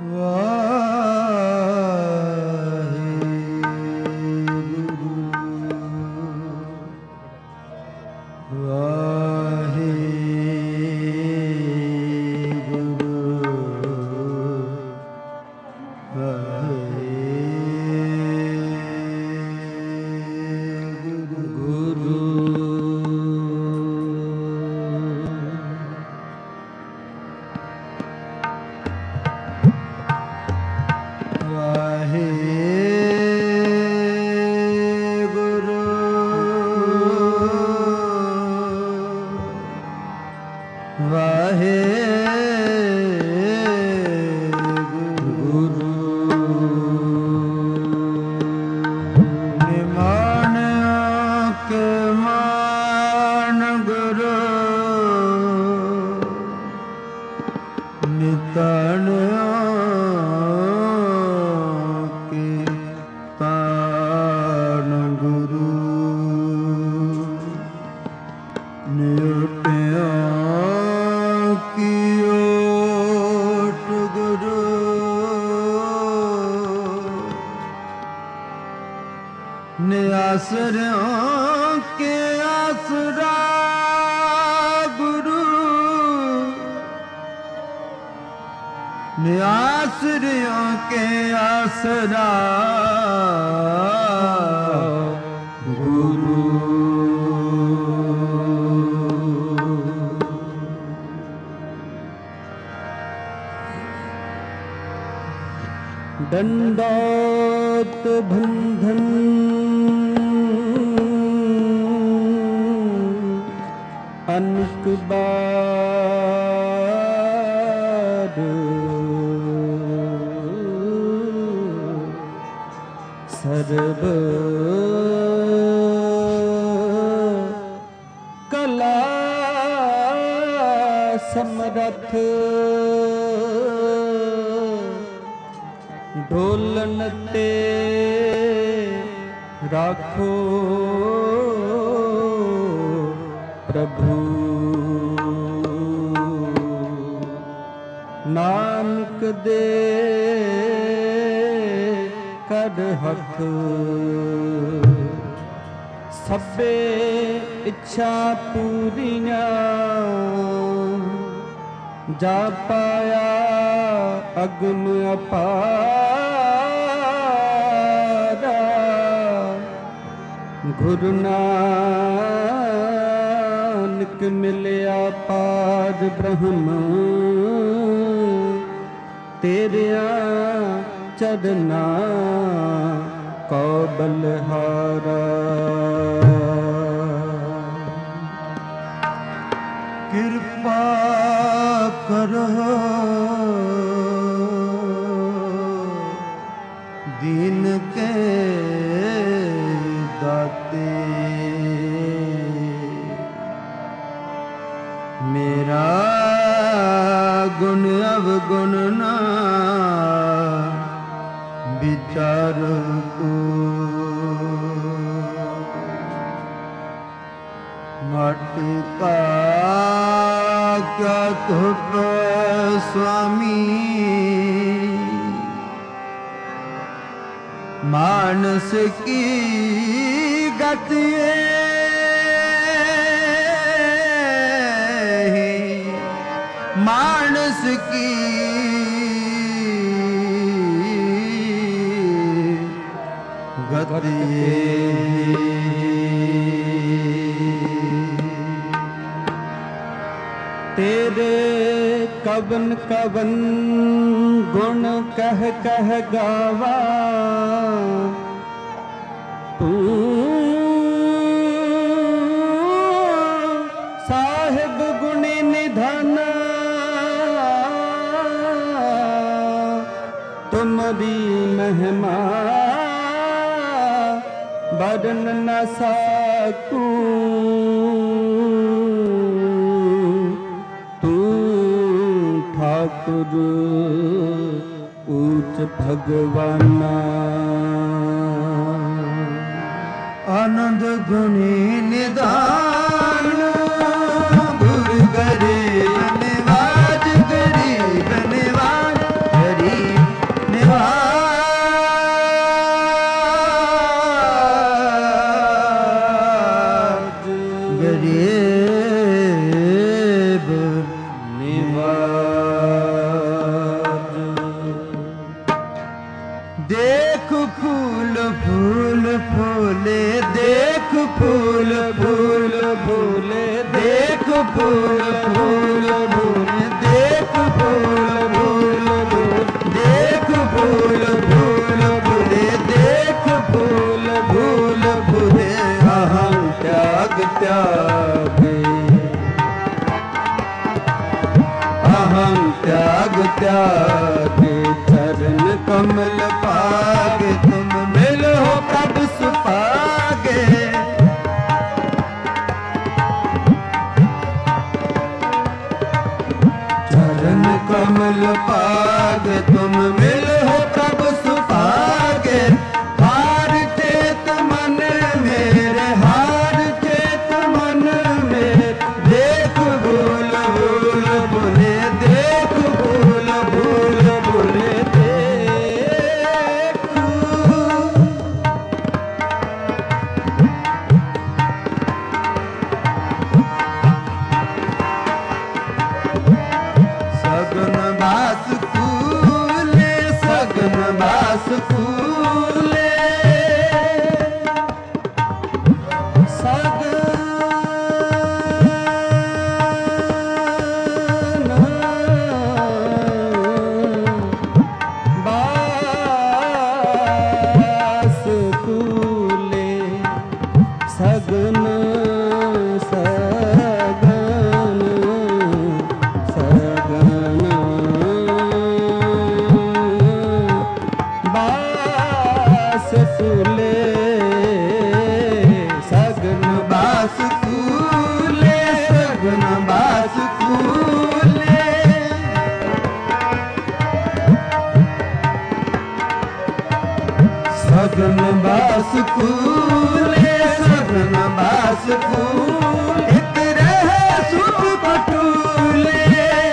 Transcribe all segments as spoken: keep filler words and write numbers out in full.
आसरों के आसरा गुरु आसरों के आसरा गुरु दंडोत बंधन अनेक बार सर्व कला समरथ ढोलन ते राखो प्रभु नानक दे कर हक सबे इच्छा पूरियां जा पाया अगम अपारा गुरु नानक मिलिया पार ब्रह्म तेरिया चरना को बलहारा कृपा करो दीन के दाते मेरा गुण अवगुण ना विचार को मटका क्या तुप स्वामी मानस की गति मानस की गति तेरे कवन कवन गुण कह कह गावा तू साहिब गुणी निधाना तुम्हारी महिमा बरन न सकूं ठाकुर ऊंच भगवाना आनंद गुणी निदान गुरु गरीब निवाज गरीब निवाज गरीब फूल फूल फूल देख फूल फूल फूल देख फूल फूल फूले देख फूल फूल फूले अहं त्याग त्यागे अहं त्याग त्यागे चरण कमल पागे तुम मिलो प्रभु सुपागे चरण कमल पागे तुम मिलो प्रभु सुपागे हार चेत मन मेरे हार चेत मन मेरे देख भूल भूल भूले देख भूल भूल भूले देख सगन बास फूले सगन बास फूले सगन बास फूले सगन सगन सगन बास फूले सगन बास फूले सगन बास फूले सगन बास फूले सगन बास फूल एक रहे सुख कटूले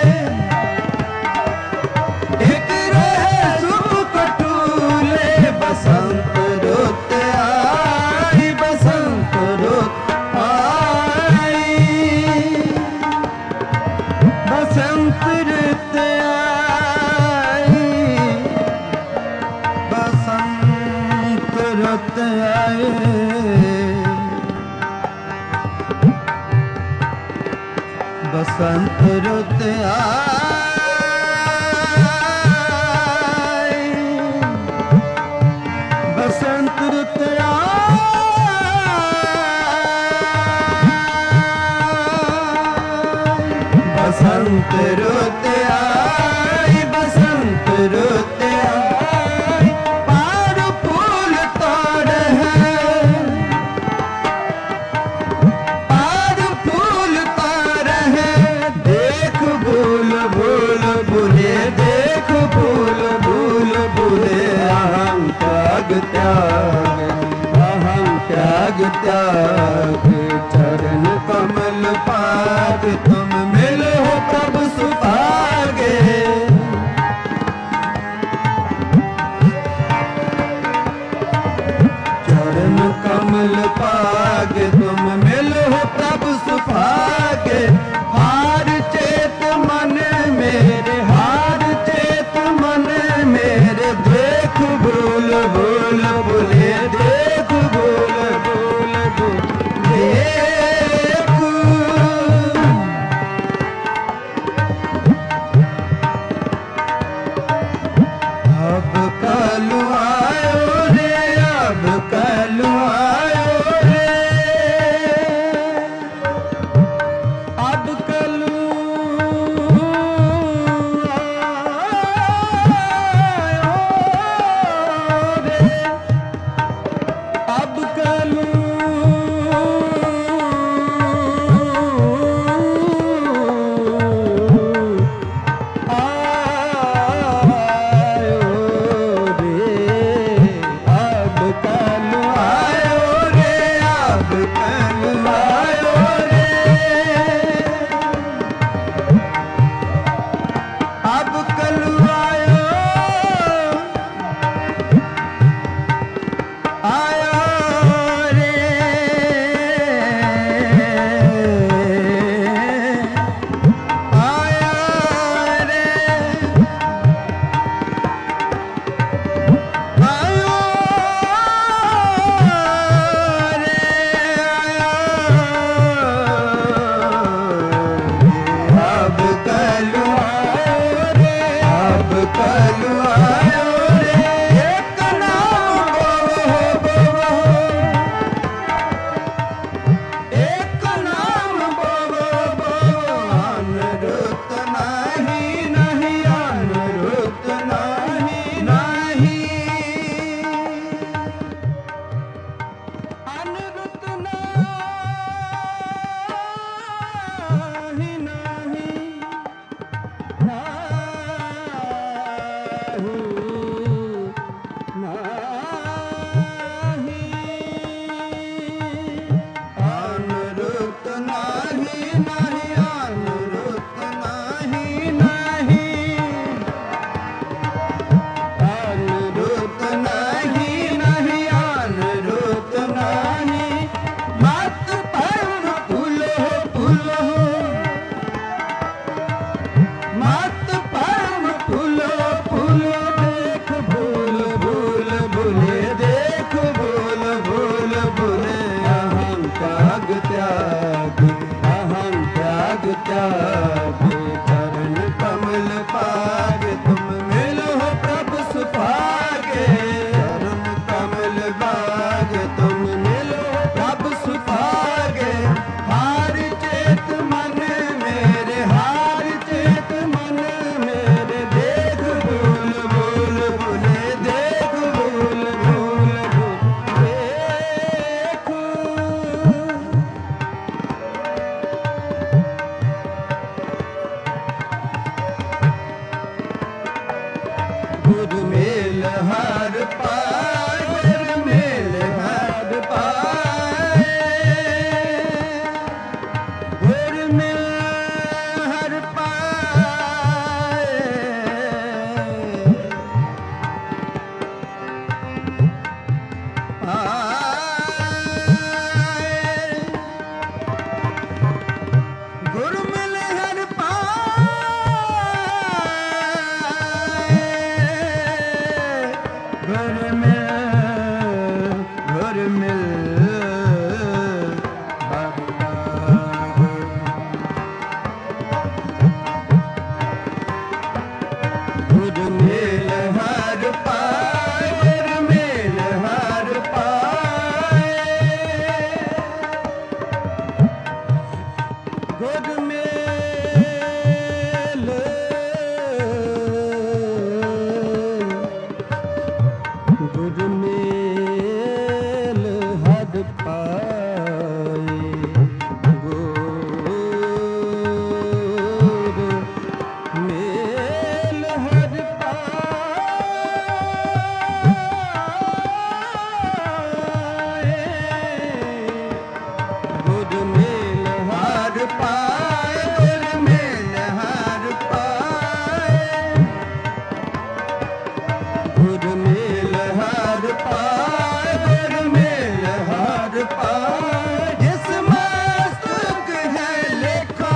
एक रहे सुख कटूले बसंत रुत आई बसंत रुत आई बसंत रुत आई बसंत रुत आई बसंत रुत आई बसंत रुत आई बसंत रुत आई बसंत रुत आई पार फूल तोड़ है पार फूल तोड़ है देख भूल भूल भूले देख भूल भूल भूले अहं त्याग त्याग अहं त्याग त्याग चरण कमल पाग तुम मिलो प्रभु सुपागे चरण कमल पागे तुम मिलो प्रभु सुपागे हार चेत मन मेरे हार चेत मन मेरे देख भूल भूल भूले देख भूल भूल भूल देख अब कलु आयो रे अब कलु आयो रे कलु आयो रे। एक नाम बोलो बोलो, एक नाम बोलो बोलो, अनरुत नाही नहीं, अनरुत नाही नहीं, अनरुत नाही नहीं, अनरुत नाही नहीं, अनरुत नाही नहीं, अनरुत नहीं नहीं, अनरुत नहीं। मत परम फूलो फूलो, मत परम फूलो फूलो, देख भूल भूल भूले, देख भूल भूल भूले। अहं त्याग त्याग, अहं त्याग त्याग, चरण कमल पाग तुम मिलो प्रभु सुभागे। चरण कमल पाग तुम मिलो प्रभु सुभागे। हार चेत मन मेरे, हार चेत मन मेरे, देख भूल भूल भूले, देख भूल भूल भूले, देख। गुरु मेल हर पाए, गुरु मेल हर पाए, गुरु मेल हर पाए, आए। गुरु मिल हर पाए, गुरु मिल, गुरु मिल हर पाए। गुरु मिल हर पाए, गुरु मिल हर पाए, गुरु मेल, गुरु मेल हर पाए, गुरु मेल हर पाए, गुरु मेल हर पाए, गुरु मेल हर पाए, गुरु मेल हर पाए, गुरु मेल हर पाए। जिस मस्तक है लेखा,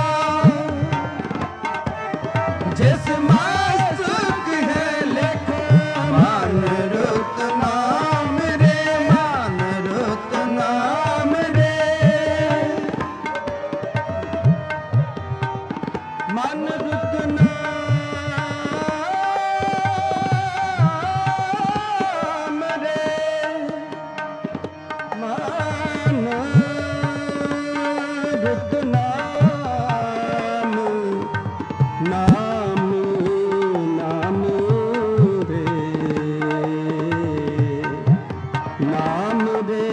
जिस मस्तक है लेखा, मान रुत नाम रे, मान रुत नाम रे, मान रुत नाम रे, मान रुत नाम, नाम नाम रे, नाम रे,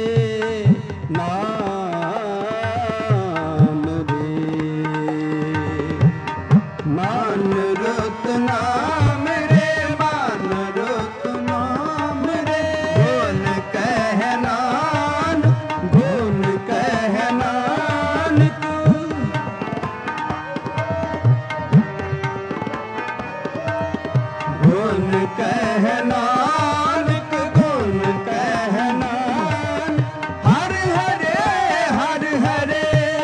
नाम रे, मान रुत नाम रे, मान रुत नाम रे। गुण कह नानक, गुण कह नानक, गुण कह नानक, गुण कह नानक। हर हरे हर हरे,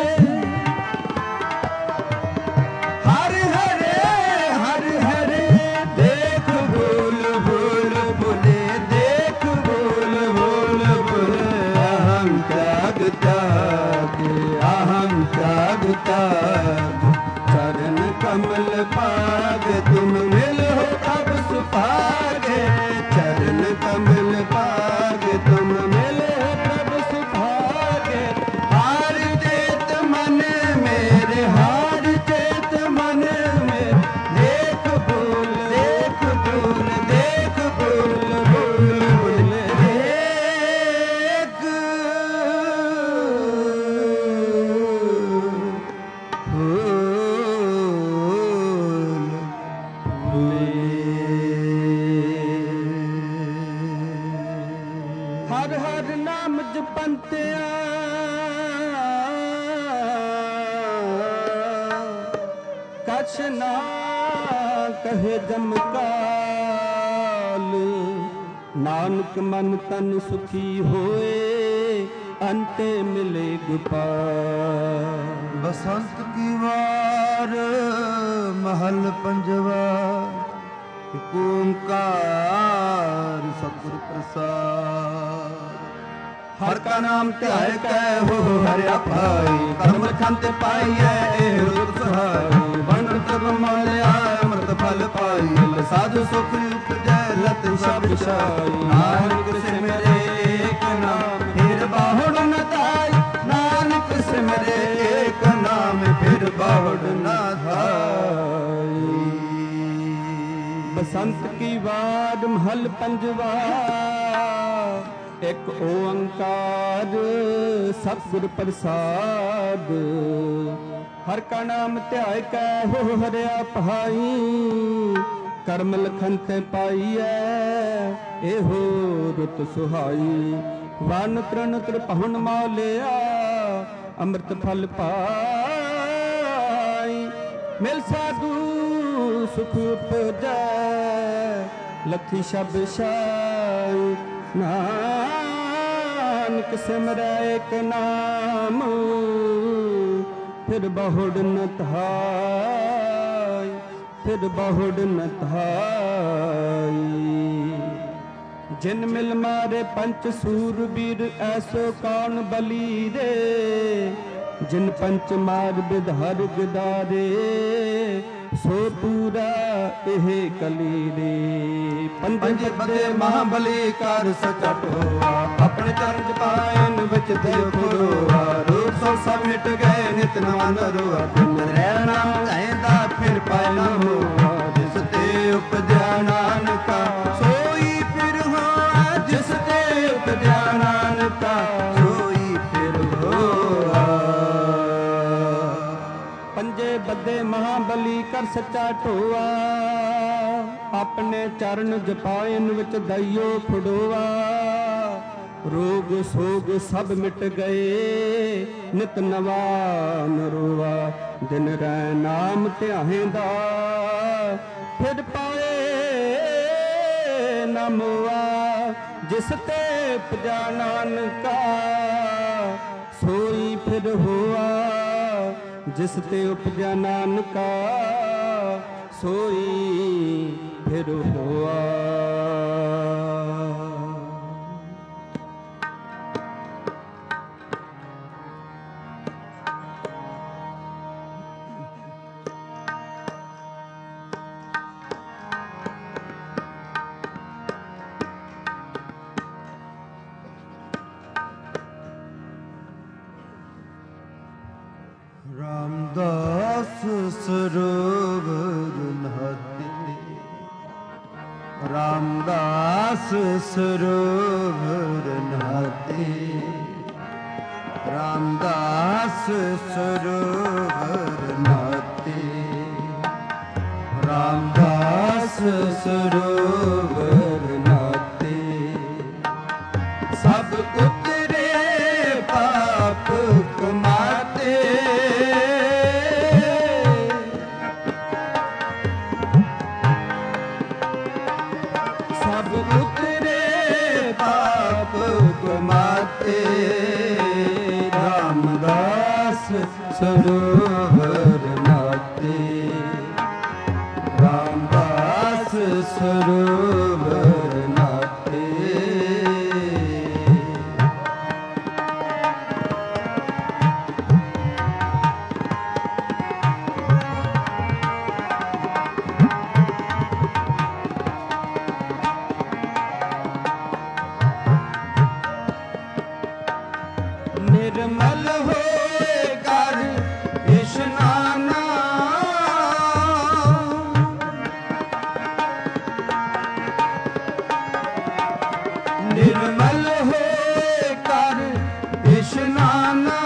हर हरे हर हरे, देख भूल भूल भूले, देख भूल भूल भूले। अहं त्याग त्याग, अहं त्याग त्याग, चरण कमल पाग तुम मिलो। ਅਰਜ ਪੰਤਿਆ ਕਛ ਨਾ ਕਹੇ ਜਮਕਾਲ, ਨਾਨਕ ਮਨ ਤਨ ਸੁਖੀ ਹੋਏ ਅੰਤੇ ਮਿਲੇ ਗੋਪਾਲ। ਬਸੰਤ ਕੀ ਵਾਰ ਮਹਲ ਪੰਜਵਾ, ਇਕ ਓੰਕਾਰ ਸਤਿਗੁਰ ਪ੍ਰਸਾਦ। ਹਰ ਕਾ ਨਾਮ ਧਿਆਇ ਕੈ ਹੋ ਹਰਿਆ ਭਾਈ, ਕਰਮ ਖੰਤ ਪਾਈਐ ਇਹ ਰੁਤ ਸਹਾਈ। ਵੰਡ ਤਬ ਮਾਲਿਆ ਅੰਮ੍ਰਿਤ ਫਲ ਪਾਈ, ਸਾਧੂ ਸੁਖ ਉਪਜੈ ਲਤ ਸਭ ਛਾਈ। ਨਾਨਕ ਸਿਮਰੇ ਏਕ ਨਾਮ ਫਿਰ ਬਾਹੁੜ ਨ ਧਾਈ, ਨਾਨਕ ਸਿਮਰੇ ਏਕ ਨਾਮ ਫਿਰ ਬਾਹੁੜ ਨ ਧਾਈ। ਬਸੰਤ ਕੀ ਵਾਰ ਮਹਲ ਪੰਜਵਾ, ਇੱਕ ਓੰਕਾਰ ਸਤਿਗੁਰ ਪ੍ਰਸਾਦ। ਹਰ ਕਾ ਨਾਮ ਧਿਆਇ ਕੈ ਹੋ ਹਰਿਆ ਭਾਈ, ਕਰਮ ਲਖਨ ਤੇ ਪਾਈਐ ਇਹੋ ਰੁਤ ਸੁਹਾਈ। ਵਨ ਤ੍ਰਿਣ ਤ੍ਰਿਭੁਵਨ ਮਾਲਿਆ ਅੰਮ੍ਰਿਤ ਫਲ ਪਾਈ। ਮਿਲ ਸਾਧੂ ਸੁਖ ਉਪਜੈ ਲਖੀ ਸ਼ਬ ਛਾਈ। ਨਾਨਕ ਸਿਮਰੈ ਏਕ ਨਾਮ ਫਿਰ ਬਹੁੜ ਨ ਧਾਈ, ਫਿਰ ਬਹੁੜ ਨ ਧਾਈ। ਜਿਨ ਮਿਲ ਮਾਰੇ ਪੰਚ ਸੂਰਬੀਰ ਐਸੋ ਕੌਣ ਬਲੀਰੇ, ਜਿਨ ਪੰਚ ਮਾਰ ਬਿਧਾਰ ਗਿਦਾਰੇ ਸੋ ਪੂਰਾ ਇਹ ਕਲੀਰੇ। ਪੰਜੇ ਬੰਦੇ ਮਹਾਬਲੀ ਕਰ ਸਚਾ ਢੋਆ, ਆਪਣੇ ਚਰਨ ਚ ਪਾਇਨ ਵਿੱਚ ਦਿਓ ਖੁਰੋਆ। ਰੂਪ ਸੋ ਸਭ ਮਿਟ ਗਏ ਨਿਤ ਨਵਾਂ ਨਰੋਆ, ਰਹਿ ਨਾਮ ਕਹਿੰਦਾ ਫਿਰ ਪਾਇ ਨਾ ਹੋਆ। ਜਿਸ ਤੇ ਉਪਜਿਆ ਨਾਨਕਾ ਸੋਈ ਫਿਰ ਹੋਆ, ਜਿਸ ਤੇ ਉਪਜਿਆ ਨਾਨਕਾ ਸੋਈ ਫਿਰ ਹੋਆ। ਪੰਜੇ ਬੱਦੇ ਮਹਾਬਲੀ ਕਰ ਸੱਚਾ ਢੋਆ, ਆਪਣੇ ਚਰਨ ਜਪਾਇਨ ਵਿੱਚ ਦਈਓ ਫੜੋਆ। ਰੋਗ ਸੋਗ ਸਭ ਮਿਟ ਗਏ ਨਿਤ ਨਵਾ ਨਰੋਆ। ਦਿਨ ਰਹਿ ਨਾਮ ਧਿਆਇਂਦਾ ਫਿਰ ਪਾਏ ਨਾ ਮੋਆ। ਜਿਸ ਤੇ ਉਪਜਾ ਨਾਨਕਾ ਸੋਈ ਫਿਰ ਹੋਆ, ਜਿਸ ਤੇ ਉਪਜਾ ਨਾਨਕਾ ਸੋਈ ਫਿਰ ਹੋਆ। ਰਾਮਦਾਸ ਸਰੋਵਰ ਨਹਾਤੇ, ਰਾਮਦਾਸ ਸਰੋਵਰ ਨਹਾਤੇ। ਰਾਮਦਾਸ ਸਰੋਵਰ ਨਹਾਤੇ, ਰਾਮਦਾਸ ਸਰੋਵਰ ਨਹਾਤੇ। ਸਭ ਉਤਰੇ ਪਾਪ ਕਮਾਤੇ, ਸਭ ਉਤਰੇ ਪਾਪ ਕਮਾਤੇ। ਰਾਮਦਾਸ ਸਰੋਵਰ ਨਾਤੇ, ਰਾਮਦਾਸ ਸਰੋਵਰ ਨਾਤੇ। ਨਿਰਮਲ ਹੋਏ ਕਰ ਇਸ਼ਨਾਨਾ, ਨਿਰਮਲ ਹੋਏ ਕਰ ਇਸ਼ਨਾਨਾ।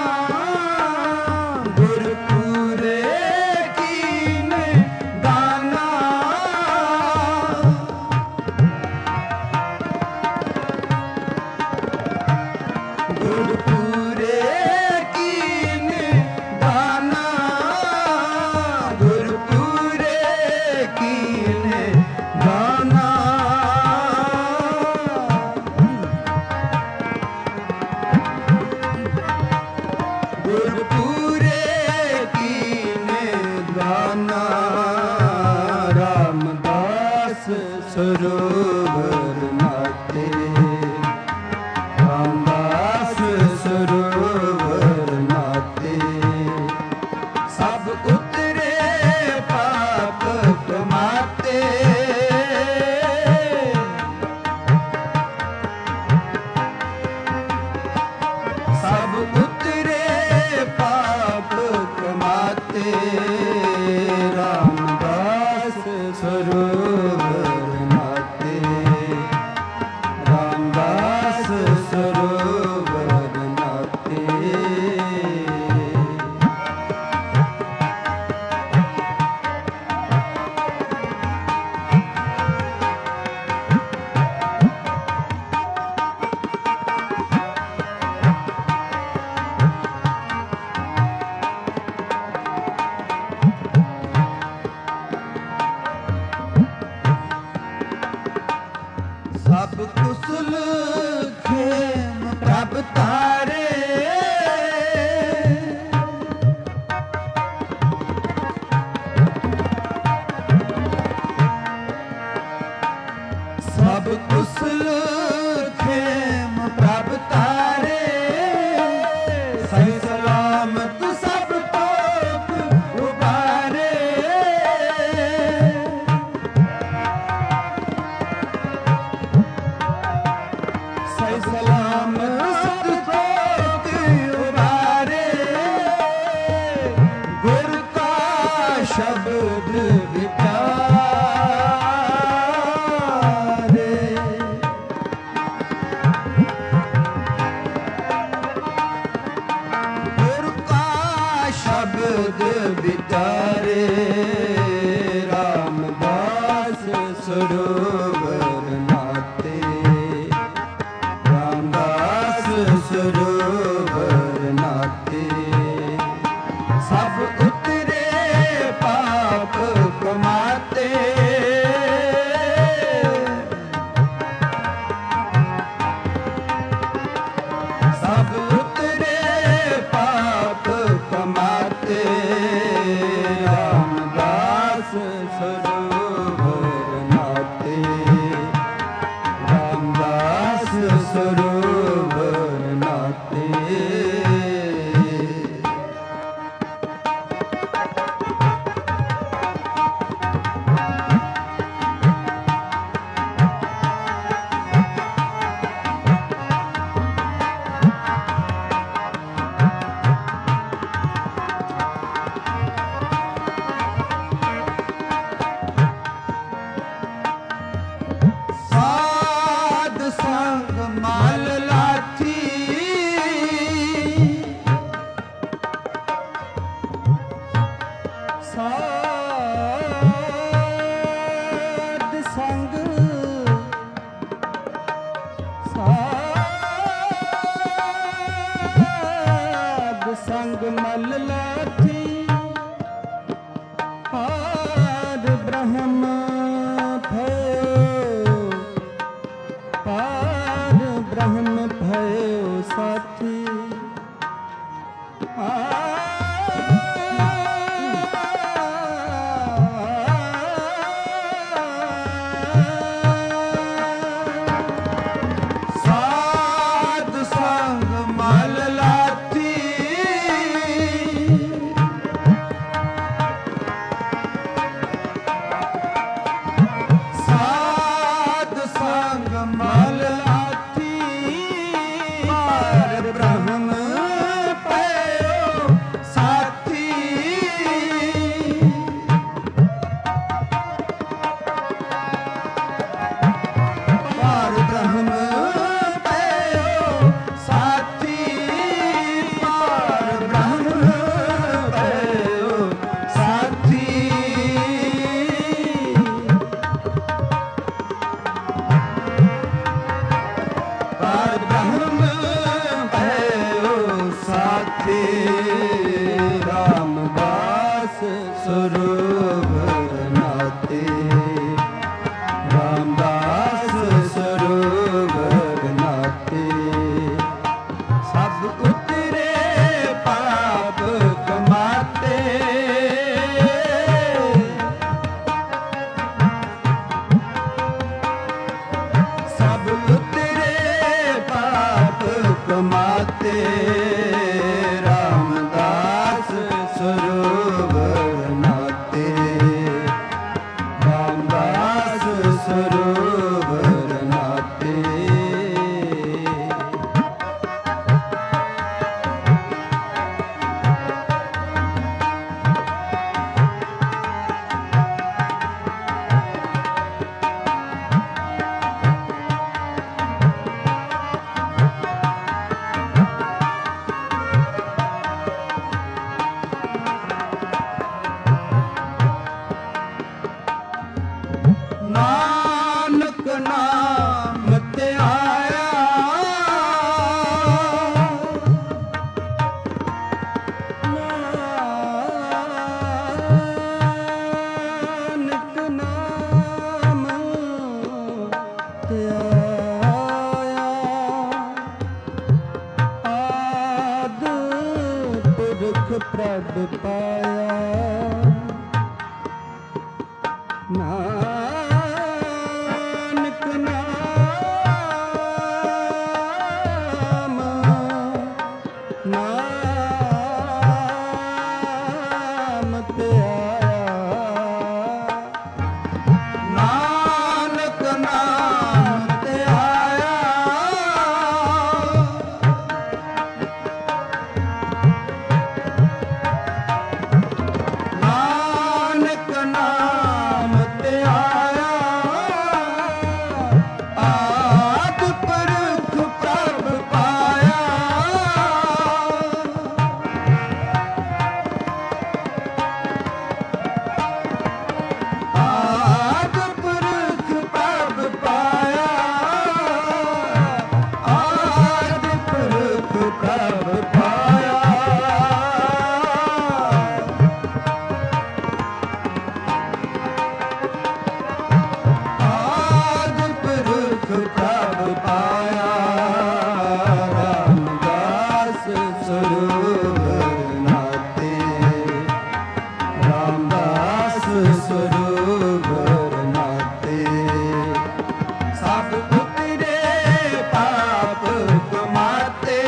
ਗੁਰਪੂਰੇ ਕੀਨ ਦਾਨਾ, ਸਰੋਵਰ ਨਾਤੇ, ਰਾਮਦਾਸ ਸਰੋਵਰ ਨਾਤੇ। ਸਭ ਉਤਰੇ ਪਾਪ ਕਮਾਤੇ, ਸਭ ਉਤਰੇ ਪਾਪ ਕਮਾਤੇ। ਰਾਮਦਾਸ ਸਰੋਵਰ ਨਾਤੇ, ਰਾਮਦਾਸ ਸਰੋਵਰ ਨਾਤੇ। ਸਭ ਕੁਸਲ ਖੇਮ ਪ੍ਰਭ ਤਾਰੇ, ਸਭ ਕੁਸਲ ਖੇਮ ਪ੍ਰਭ ਤਾਰੇ। ਸਹੀ ਸਲਾਮਤ ਸਭ ਪਾਪ ਉਬਾਰੇ, ਸਹੀ ਸਲਾਮਤ ਸਭ ਪਾਪ ਉਬਾਰੇ। ਗੁਰ ਕਾ ਸ਼ਬਦ ਵਿਚਾਰੇ, ਗੁਰ ਕਾ ਸ਼ਬਦ ਵਿਚਾਰੇ। ਰਾਮਦਾਸ ਸਰੋਵਰ ਨਾਤੇ, ਰਾਮਦਾਸ ਸਰੋਵਰ ਨਾਤੇ। ਸਭ ਉਤਰੇ ਪਾਪ ਕਮਾਤੇ, ਸਭ ਉਤਰੇ ਪਾਪ ਕਮਾਤੇ। ਰਾਮਦਾਸ ਸਰੋਵਰ ਨਾਤੇ, ਰਾਮਦਾਸ ਸਰੋਵਰ ਨਾਤੇ। ਸਾਧ ਸੰਗ ਮਲ ਲਾਥੀ, ਸਾਧ ਸੰਗ ਸਾਧ ਸੰਗ ਮਲ ਲਾਥੀ। ਪਾਰ ਬ੍ਰਹਮ ਭਇਓ, ਪਾਰ ਬ੍ਰਹਮ ਭਇਓ ਸਾਥੀ। ਸਾਧ ਸੰਗ ਮਲ ਲਾਥੀ, ਸਾਧ ਸੰਗ ਮਲ ਲਾਥੀ। ਪਾਰ ਬ੍ਰਹਮ ਭਇਓ ਸਾਥੀ, ਪਾਰ ਬ੍ਰਹਮ ਭਇਓ ਸਾਥੀ। ਪਾਰ ਬ੍ਰਹਮ ਭਇਓ ਸਾਥੀ। ਪਾਰ ਬ੍ਰਹਮ ਭਇਓ ਸਾਥੀ। ਰਾਮਦਾਸ ਸਰੋਵਰ ਨਾਤੇ, ਰਾਮਦਾਸ ਸਰੋਵਰ ਨਾਤੇ। ਸਭ ਉਤਰੇ ਪਾਪ ਕਮਾਤੇ, ਕਮਾਤੇ ਰਾਮਦਾਸ ਸਰੋਵਰ ਨਾਤੇ ਰਾਮਦਾਸ ਸਰੋਵਰ ਨਾਤੇ ਨਾਨਕ ਨਾਮ ਧਿਆਇਆ ਨਾਨਕ ਨਾਮ ਧਿਆਇਆ ਆਦ ਪੁਰਖ ਪ੍ਰਭ ਪਾਇਆ ਨਾਨਕ ਨਾਮ ਨਾਮ ਧਿਆਇਆ ਨਾਨਕ ਨਾਮ ਧਿਆਇਆ ਨਾਨਕ ਨਾਮ ਧਿਆਇਆ ਆਦਿ ਪੁਰਖ ਪ੍ਰਭ ਪਾਇਆ ਆਦਿ ਪੁਰਖ ਪ੍ਰਭ ਪਾਇਆ ਆਦਿ ਪੁਰਖ ਪ੍ਰਭ ਪਾਇਆ ਆਦਿ ਪੁਰਖ ਪ੍ਰਭ ਪਾਇਆ ਰਾਮਦਾਸ ਸਰੋਵਰ ਨਾਤੇ ਰਾਮਦਾਸ ਸਰੋਵਰ ਨਾਤੇ ਸਭ ਉਤਰੇ ਪਾਪ ਕਮਾਤੇ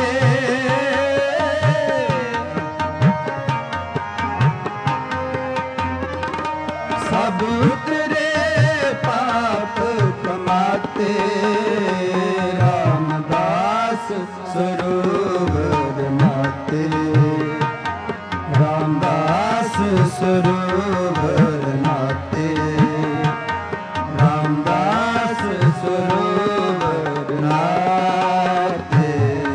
ਸਭ ਉਤਰੇ ਪਾਪ ਕਮਾਤੇ ਰਾਮਦਾਸ ਸਰੋਵਰ ਨਾਤੇ ਰਾਮਦਾਸ ਸਰੋਵਰ ਨਾਤੇ ਰਾਮਦਾਸ ਸਰੋਵਰ ਨਾਤੇ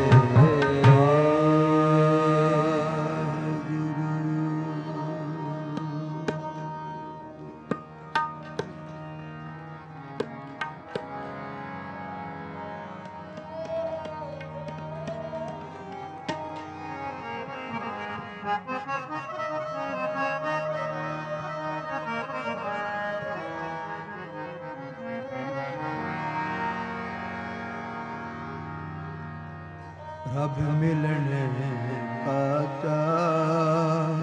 ਪ੍ਰਭ ਮਿਲਣੇ ਕਾ ਚਾਅ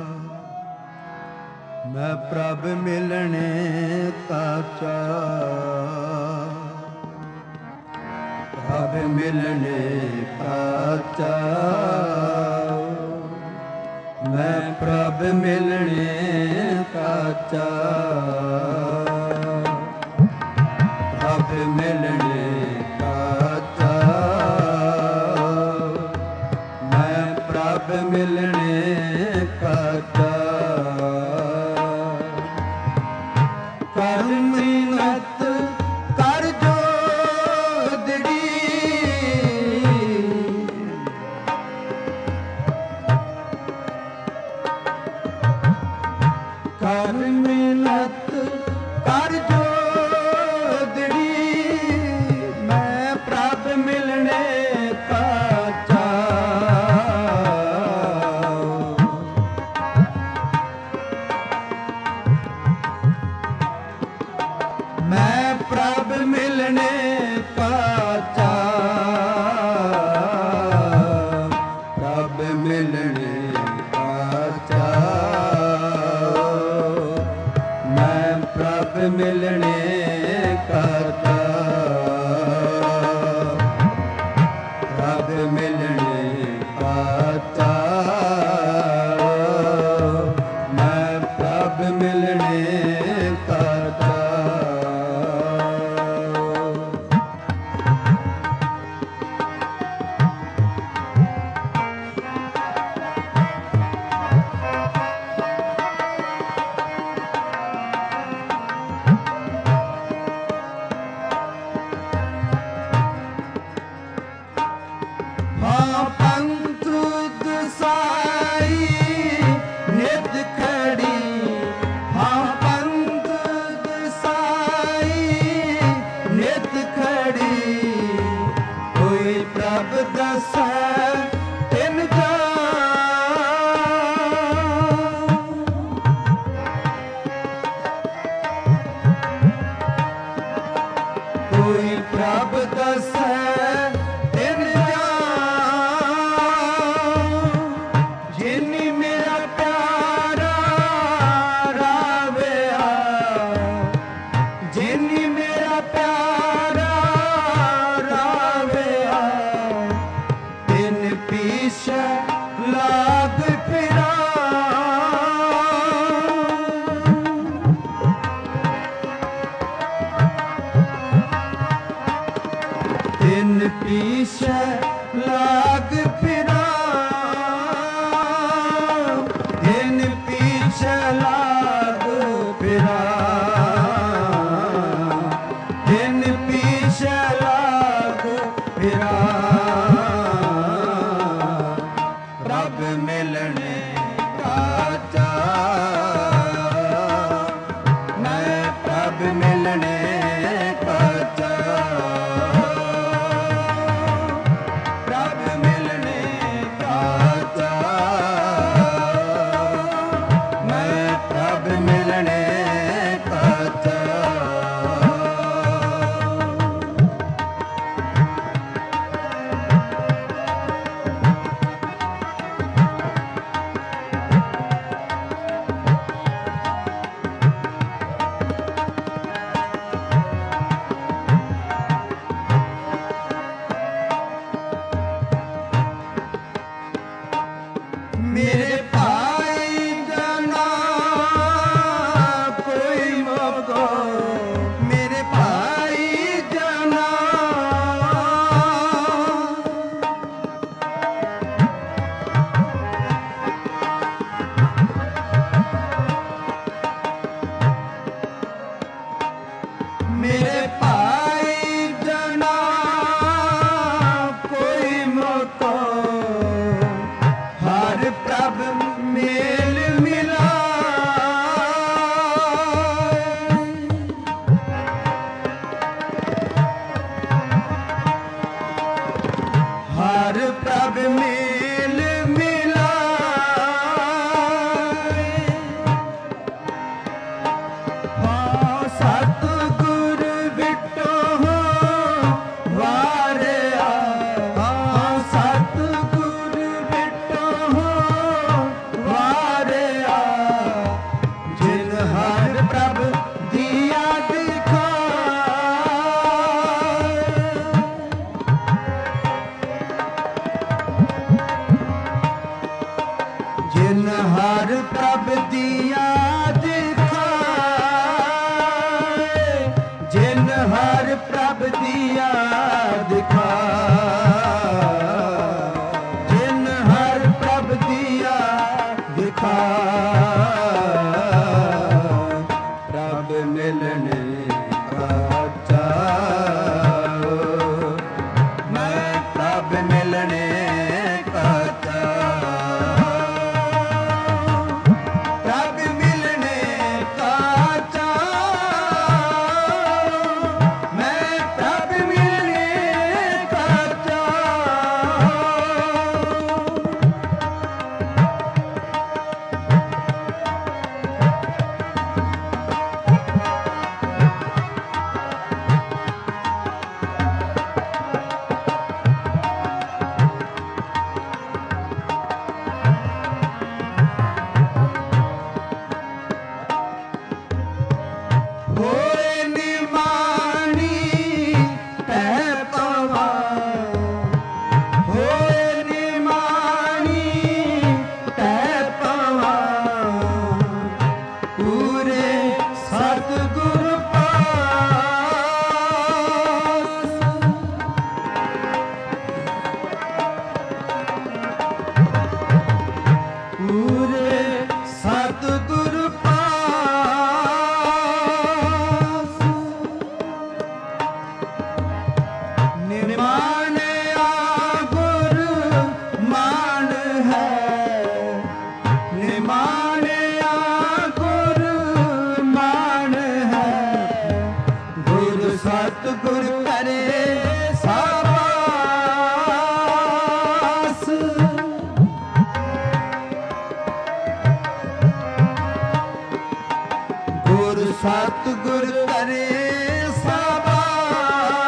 ਮੈਂ ਪ੍ਰਭ ਮਿਲਣੇ ਕਾ ਚਾਅ ਪ੍ਰਭ ਮਿਲਣੇ ਕਾ ਚਾਅ ਮੈਂ ਪ੍ਰਭ ਮਿਲਣੇ ਕਾ ਚਾਅ ਪ੍ਰਭ ਮਿਲਣੇ ਕਾ ਚਾਅ ਮੈਂ ਪ੍ਰਭ ਮਿਲਣੇ ਕਾ ਚਾਅ ਕਰ ਮਿਹਨਤ ਕਰ ਜੋਦੜੀ ਕਰ ਮਿਹਨਤ ਕਰ ਜੋਦੜੀ कोई प्रभ दसै तिन जाऊं, जिनी मेरा प्यारा रावया, जिनी मेरा प्यारा रावया, तिन पीछे लाग फिरा। तिन पीछे लाग फिरा, तिन पीछे लाग फिरा, तिन पीछे लाग फिरा। प्रभ मिलने का चाह, मैं प्रभ मिलने का चाह, प्रभ मिलने का चाह, मैं प्रभ मिलने का चाह। मेरे भाई जना कोई मोको, मेरे भाई जना मेरे भाई जना कोई मोको हर प्रभ मेल मिला। हर प्रभ मेल मिला, हाँ सतगुर बिटो हो वारिया, हाँ सतगुर बिटो हो वारिया, जिन हर प्रभ दिया दिखा। जिन हर प्रभ दिया दिखाए, जिन हर प्रभ दिया दिखाए, जिन हर प्रभ दिया दिखाए, प्रभ मिलने का चाह, मैं प्रभ मिलने का चाह, प्रभ मिलने का चाह, मैं प्रभ मिलने का चाह। होए निमानी तह पवा, होए निमानी तह पवा, पूरे सतगुर पास। पूरे सतगुर पास, निमानया गुर मान है, निमानया गुर मान है, गुर सतगुर करे साबास। गुर सतगुर करे साबास,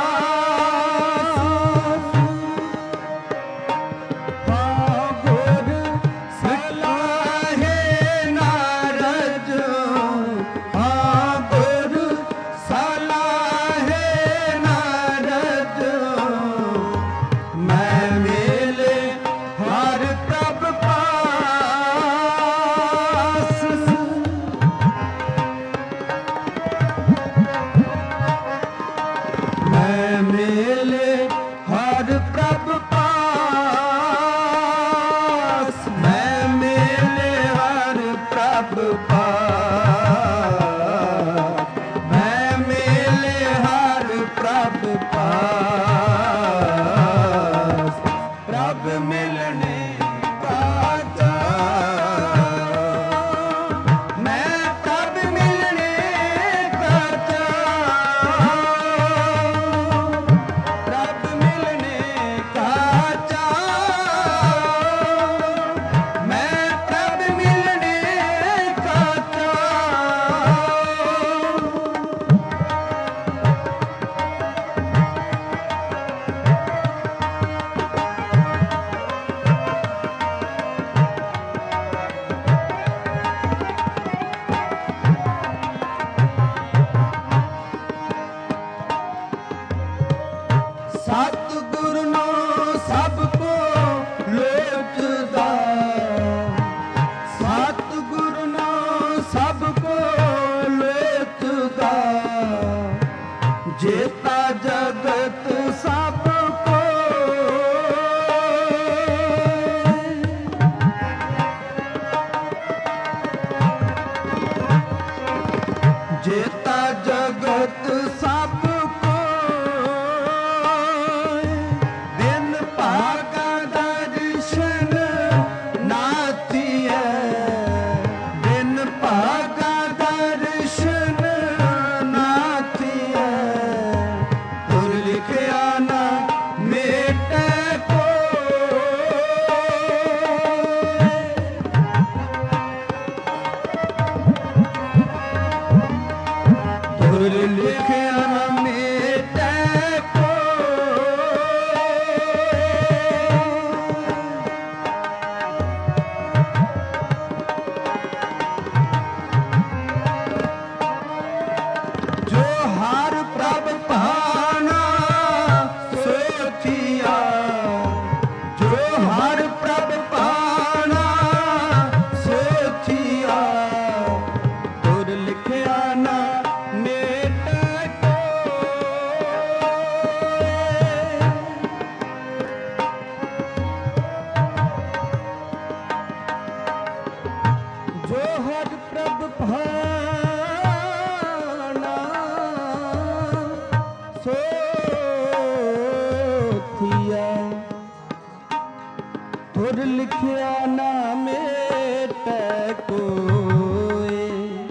ਪ੍ਰਭ ਪਾਸ ਪ੍ਰਭ ਮਿਲਣੇ ਕਾ ਚਾਅ ਮੈਂ ਪ੍ਰਭ ਮਿਲਣੇ ਕਾ ਚਾਅ ਪ੍ਰਭ ਮਿਲਣੇ ਕਾ ਚਾਅ ਮੈਂ ਪ੍ਰਭ ਮਿਲਣੇ ਕਾ ਸਤਿਗੁਰ ਨੂੰ ਸਭ ਕੋ ਲੋਚਦਾ ਸਤਿਗੁਰ ਨੂੰ ਸਭ ਕੋ ਲੋਚਦਾ ਜੇਤਾ ਜਗਤ ਸਭ ਕੋ ਜੇਤਾ ਜਗਤ ਸਭ ਲਿਖਿਆ ਨਾ ਮੇਟੈ ਜੋ ਹਰ ਪ੍ਰਭ ਭਾਣਾ ਸੋਚਿਆ ਜੋ ਹਰ ਪ੍ਰਭ ਭਾਣਾ ਸੋਚਿਆ ਤੁਰ ਲਿਖਿਆ ਨਾ ਜੋ ਹਰ ਪ੍ਰਭ ਭਾਣਾ ਸੋਥੀਆ ਤੁਰ ਲਿਖਿਆ ਨਾ ਮੇਟੈ ਕੋਇ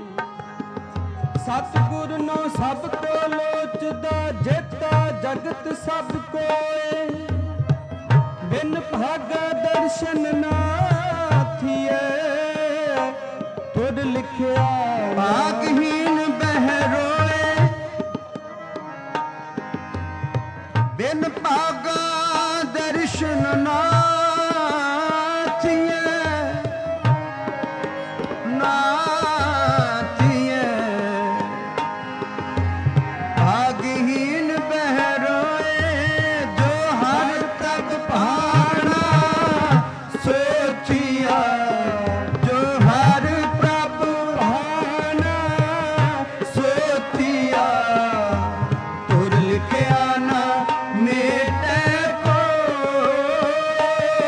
ਸਤਿਗੁਰ ਨੂੰ ਸਭ ਕੋ ਲੋਚਦਾ ਜੇਤਾ ਜਗਤ ਸਭ ਕੋਇ ਬਿਨ ਭਾਗਾ ਦਰਸ਼ਨ ਨਾ ਥੀਏ ਤੁਧ ਲਿਖਿਆ ਭਾਗਹੀਨ ਬਹਿ ਰੋਏ ਬਿਨ ਭਾਗਾ ਦਰਸ਼ਨ ਨਾ ਥੀਏ ਨਾ ਥੀਏ ਭਾਗਹੀਨ ਬਹਿ ਰੋਏ ਜੋ ਹਰ ਪ੍ਰਭ ਭਾਣਾ ਸੋਚਿਆ ਲਿਖਿਆ ਨਾ ਮੇਟੈ ਕੋਇ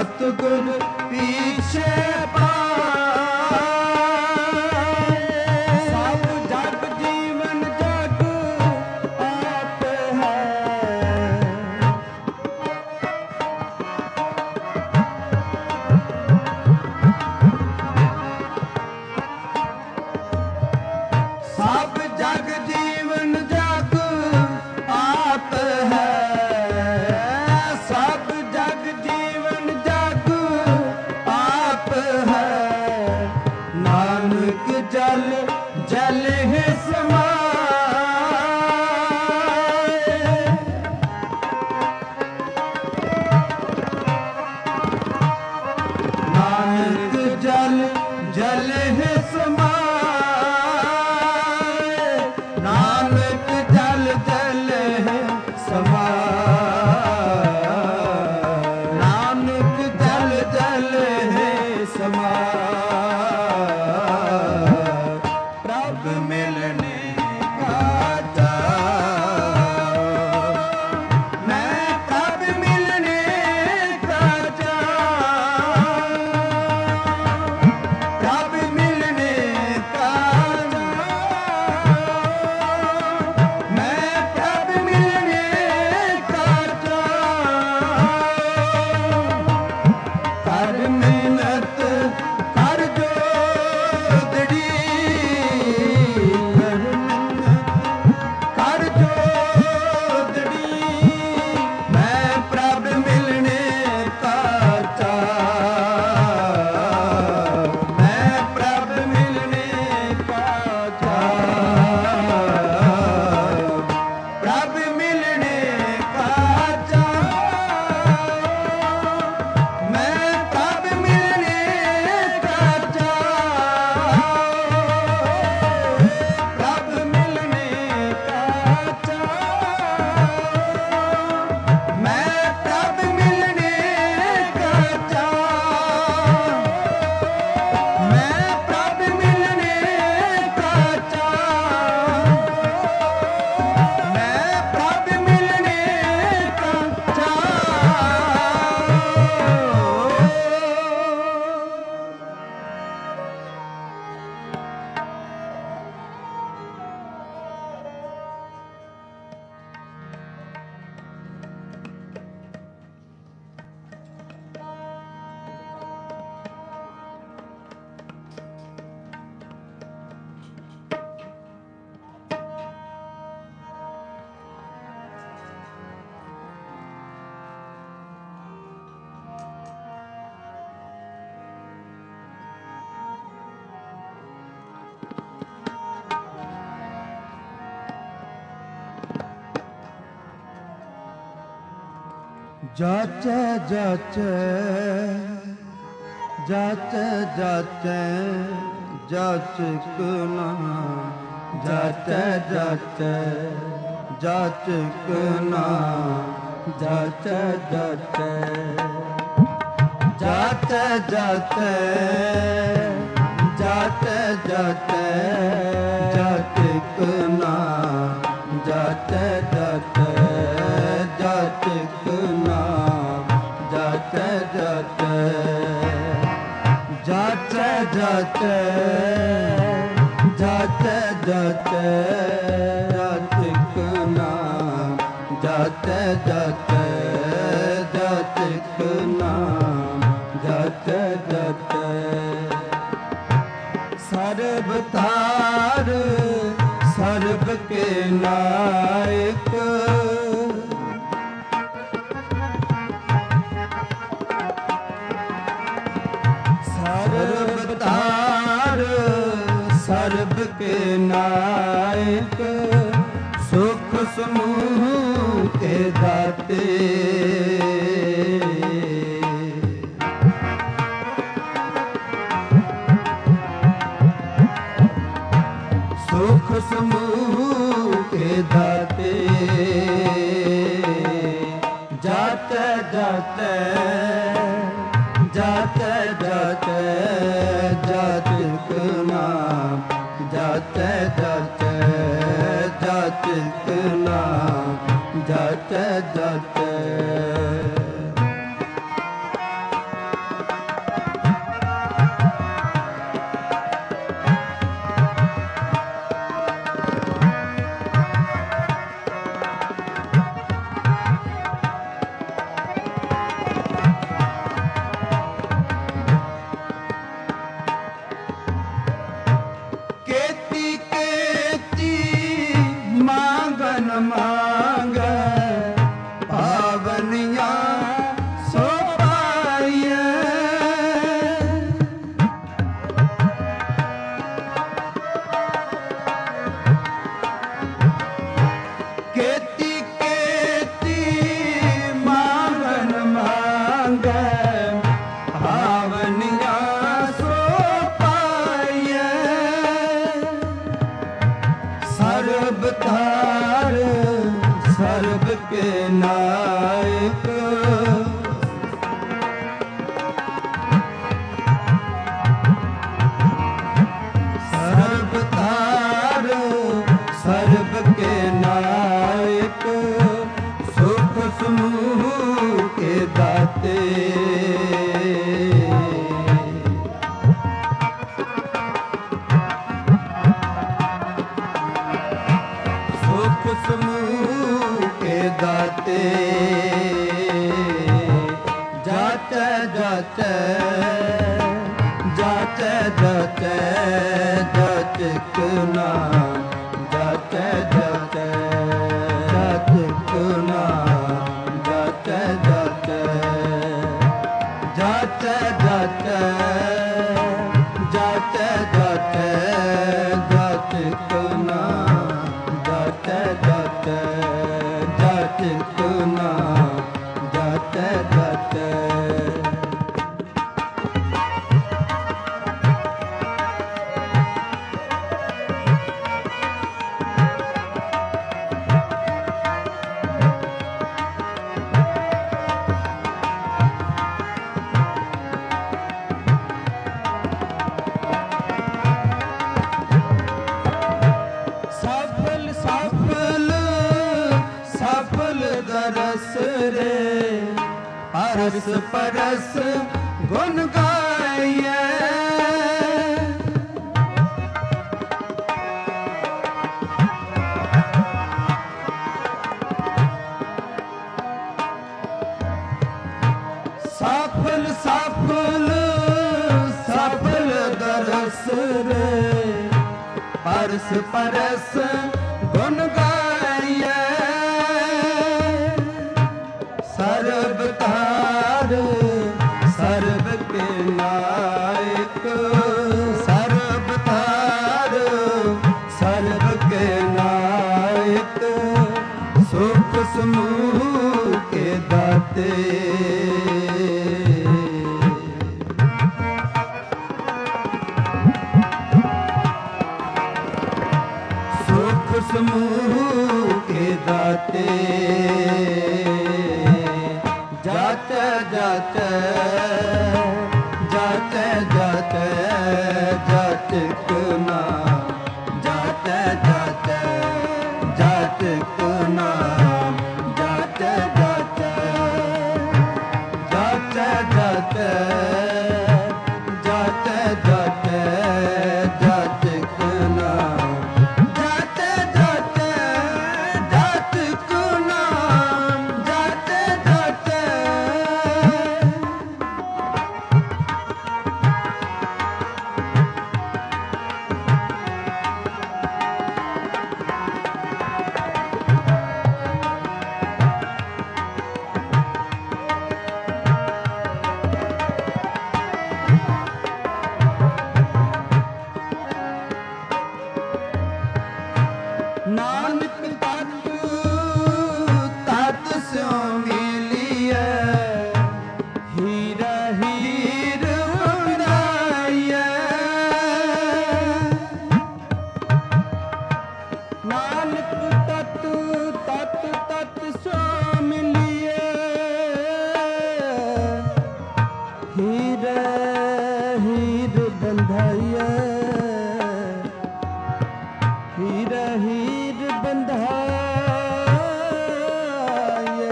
सतगुर पीछे पाए। सब जग जीवन जग आप है। सब जग जीवन जग आप है। सब जग जीवन जग आप है। नानक जल जल है समाए। नानक जल जल है समाए। नानक जल जल है समाए। नानक जल जल है समाए। प्रभु मिलने का चाह। मैं प्रभु मिलने का चाह। प्रभु मिलने का चाह। मैं प्रभु मिलने का चाह। कर मेहनत कर जोदड़ी। कर मेहनत कर जोदड़ी। मैं प्रभु मिलने का चाह। मैं प्रभु मिलने का चाह। प्रभु मिलने का चाह। मैं प्रभु मिलने का चाह। प्रभु मिलने का चाह। मैं प्रभु मिलने का चाह। मैं प्रभु मिलने का चाह। मैं प्रभु मिलने का जाचे जाचे जाचे जाचे जाचक ना। जाचे जाचे जाचक ना। जाचे जाचे जाते जाते जाते जाते जाचक ना। जाते जाते जाचक ना। जाते जाते जाते जाते जाते जाते जाचक ना। जाते जाते जाचक ना। जाते जाते सर्ब तार सर्ब के नायक। सर्ब तार सर्ब के नायक। सुख समूह के दाते। सुख समूह के दाते। जाते जाते जाते जाते जाचक ना। जाते जाते जाचक ना। जाते जाते मांगे पावनिया सो पाइए। केती केती मांगन मांगे पावनिया सो पाइए। सर्ब तार सर्ब के नायक सर्ब तार सर्ब के नायक सुख समूह के दाते। सुख समूह के दाते। जाते जाते जाते जाते जाचकना जाते जाते जाचकना जाते जाते जाते जाते जाते जाते जाचकना जाते जाते जाचकना जाते जाते। सफल सफल सफल दरस रे परस परस गुण गाइए। सफल सफल सफल दरस रे परस परस गुण गाइए। सर्ब तार सर्ब के नायक सर्ब तार सर्ब के नायक सुख समूह के दाते। सुख समूह के दाते। जाते जाते जाते जाते जाचकना जाते जाते जाचकना जाते जाते जाते जाते जाते जाते जाचकना जाते जाते जाचकना जाते जाते। नानक तत् तत् स्यो मिलिए हीरा हीर उड़ाइए। नानक तत् तत् तत् स्यो मिलिए हीरा हीर बंधाइए। हीर हीर बंधाए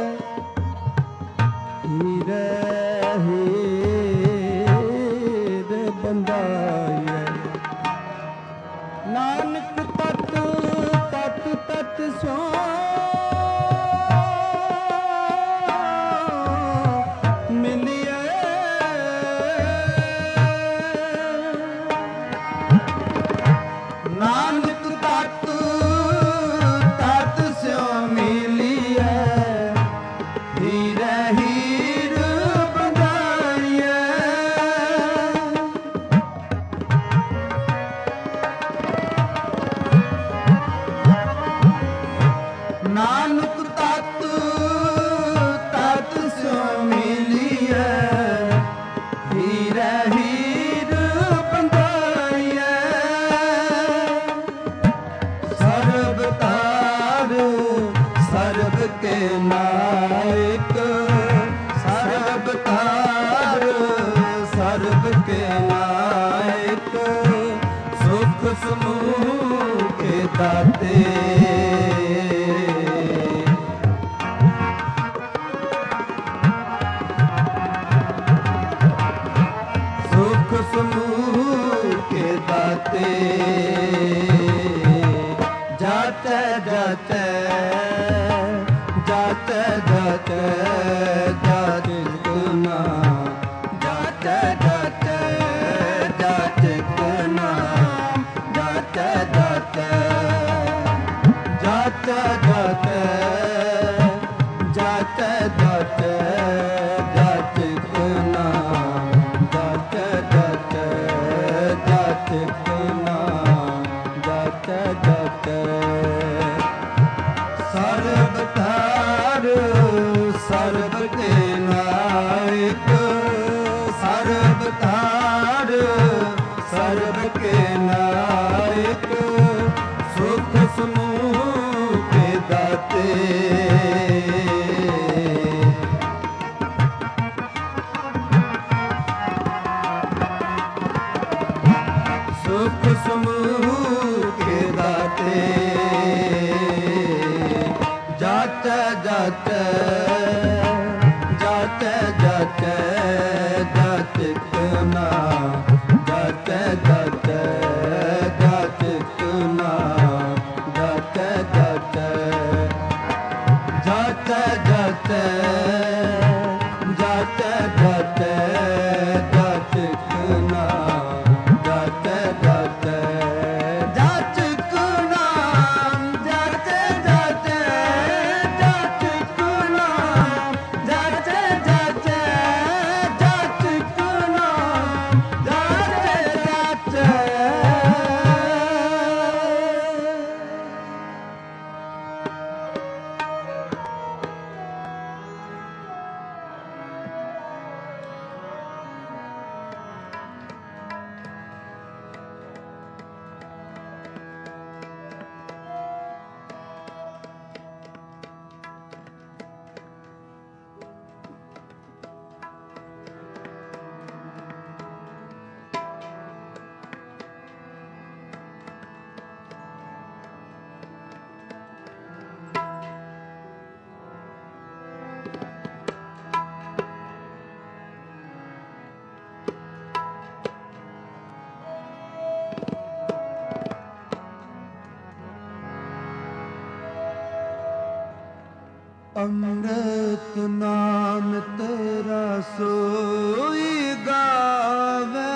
हीर हीर बंधाए। नानक तत् तत् तत् सो मिलिए नानक तत् तत् स्यो के नायक सर्ब तार सर्ब के नायक सुख समूह के दाते सुख समूह के दाते जाते जाते जाते जाते जाते गुना जाते जाते जाते गुना जाते जाते जाते जाते जाते जाते जाते गुना जाते जाते जाते गुना जाते जाते सर्ब तार सर्ब के नायक सर्ब तार सर्ब के नायक सुख समूह के दाते सुख समूह के दाते जाते जाते जाते जाते जाते कुना जाते जाते जाते कुना जाते जाते जाते जाते जाते जाते जाते कुना जाते जाते जाते कुना जाते जाते जाते कुना जाते जाते जाते कुना जाते जाते अमृत नाम तेरा सोई गावे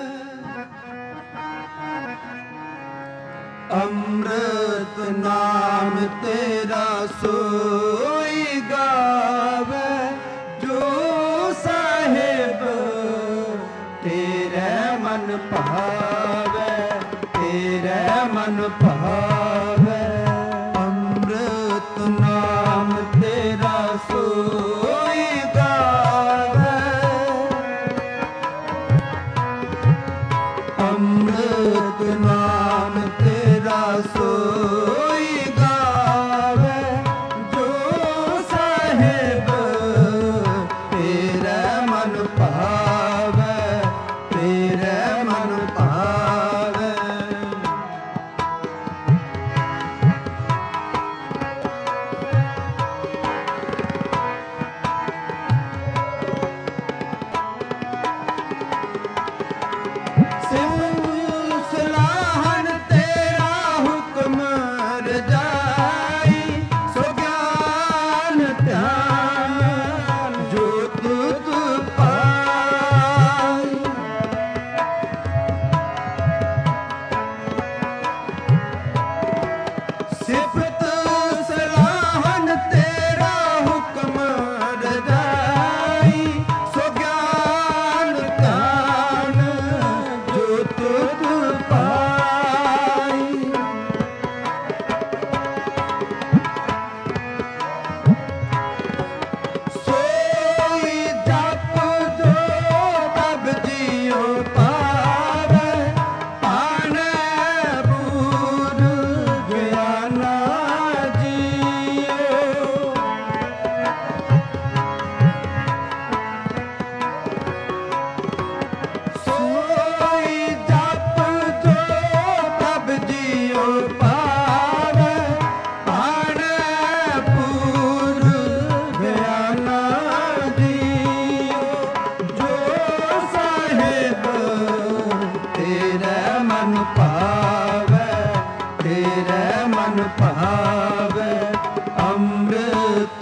अमृत नाम तेरा सोई गावे जो साहिब तेरे मन भावे तेरे मन भावे अमृत नाम तेरा सोई गावे अमृत नाम तेरा सोई गावे जो साहिब तेरे मन भावे तेरे मन भावे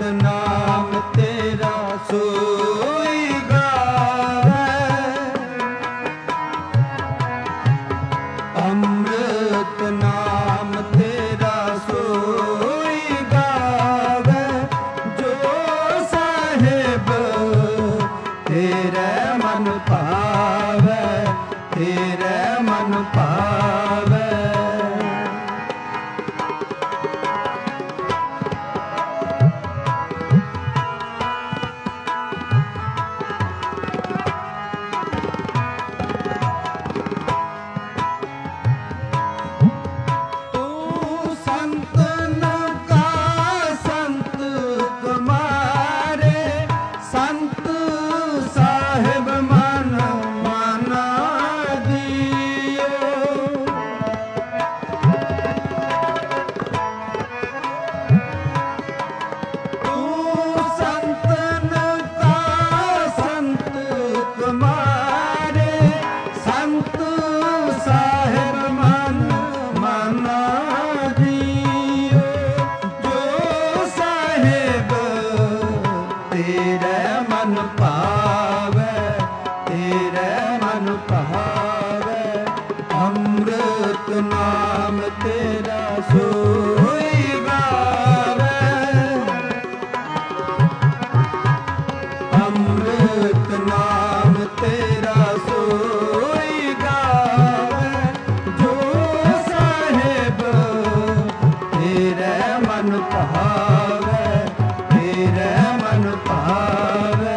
ਨਾਮ ਤੇਰਾ ਸੋਈ ਗਾਵੇ, ਅੰਮ੍ਰਿਤ ਨਾਮ ਤੇਰਾ ਸੋਈ ਗਾਵੇ, ਜੋ ਸਾਹਿਬ ਤੇਰੇ ਮਨ ਭਾਵੇ, ਤੇਰੇ ਮਨ ਭਾਵੇ। ਨਾਮ ਤੇਰਾ ਸੋਈ ਗਾਵੇ, ਅੰਮ੍ਰਿਤ ਨਾਮ ਤੇਰਾ ਸੋਈ ਗਾਵੇ, ਜੋ ਸਾਹਿਬ ਤੇਰੇ ਮਨ ਭਾਵੇ, ਤੇਰੇ ਮਨ ਭਾਵੇ।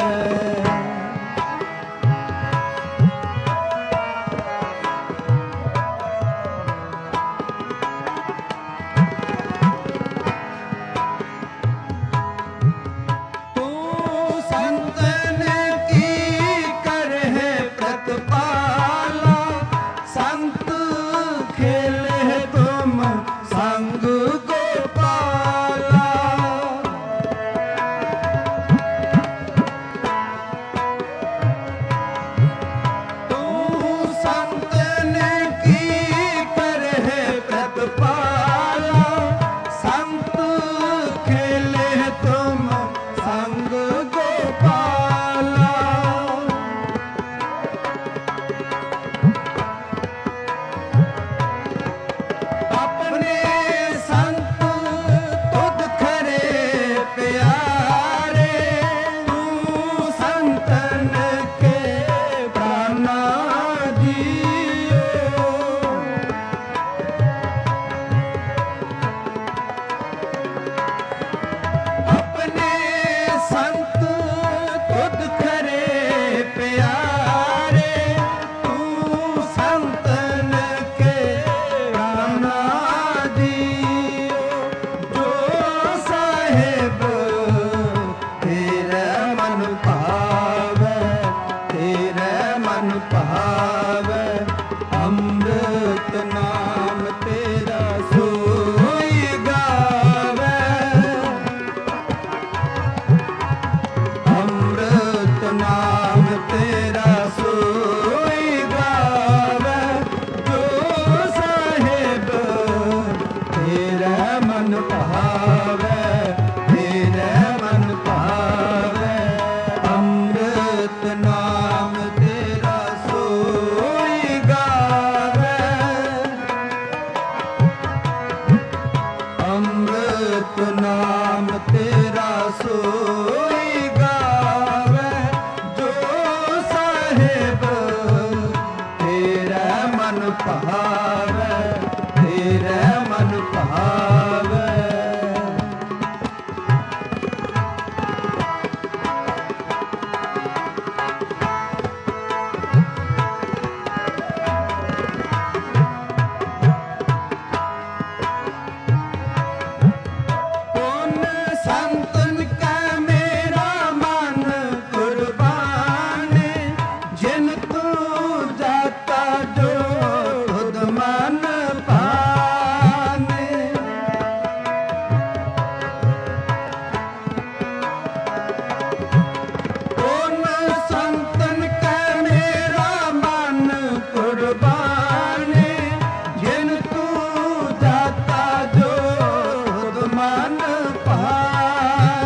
ਮਨ ਭਾਵੇ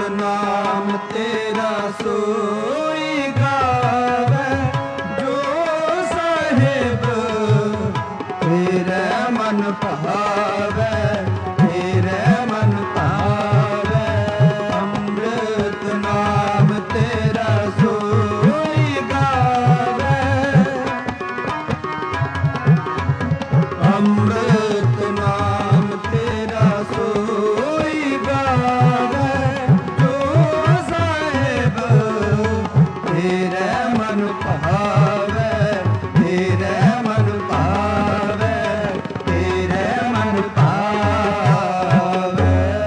नाम तेरा सोई गावे जो साहेब तेरे मन भावे तेरे मन भावे अमृत नाम तेरा सोई गावे अमृत नाम तेरा सोई गावे जो साहेब तेरे मन भावे तेरे मन भावे तेरे मन भावे।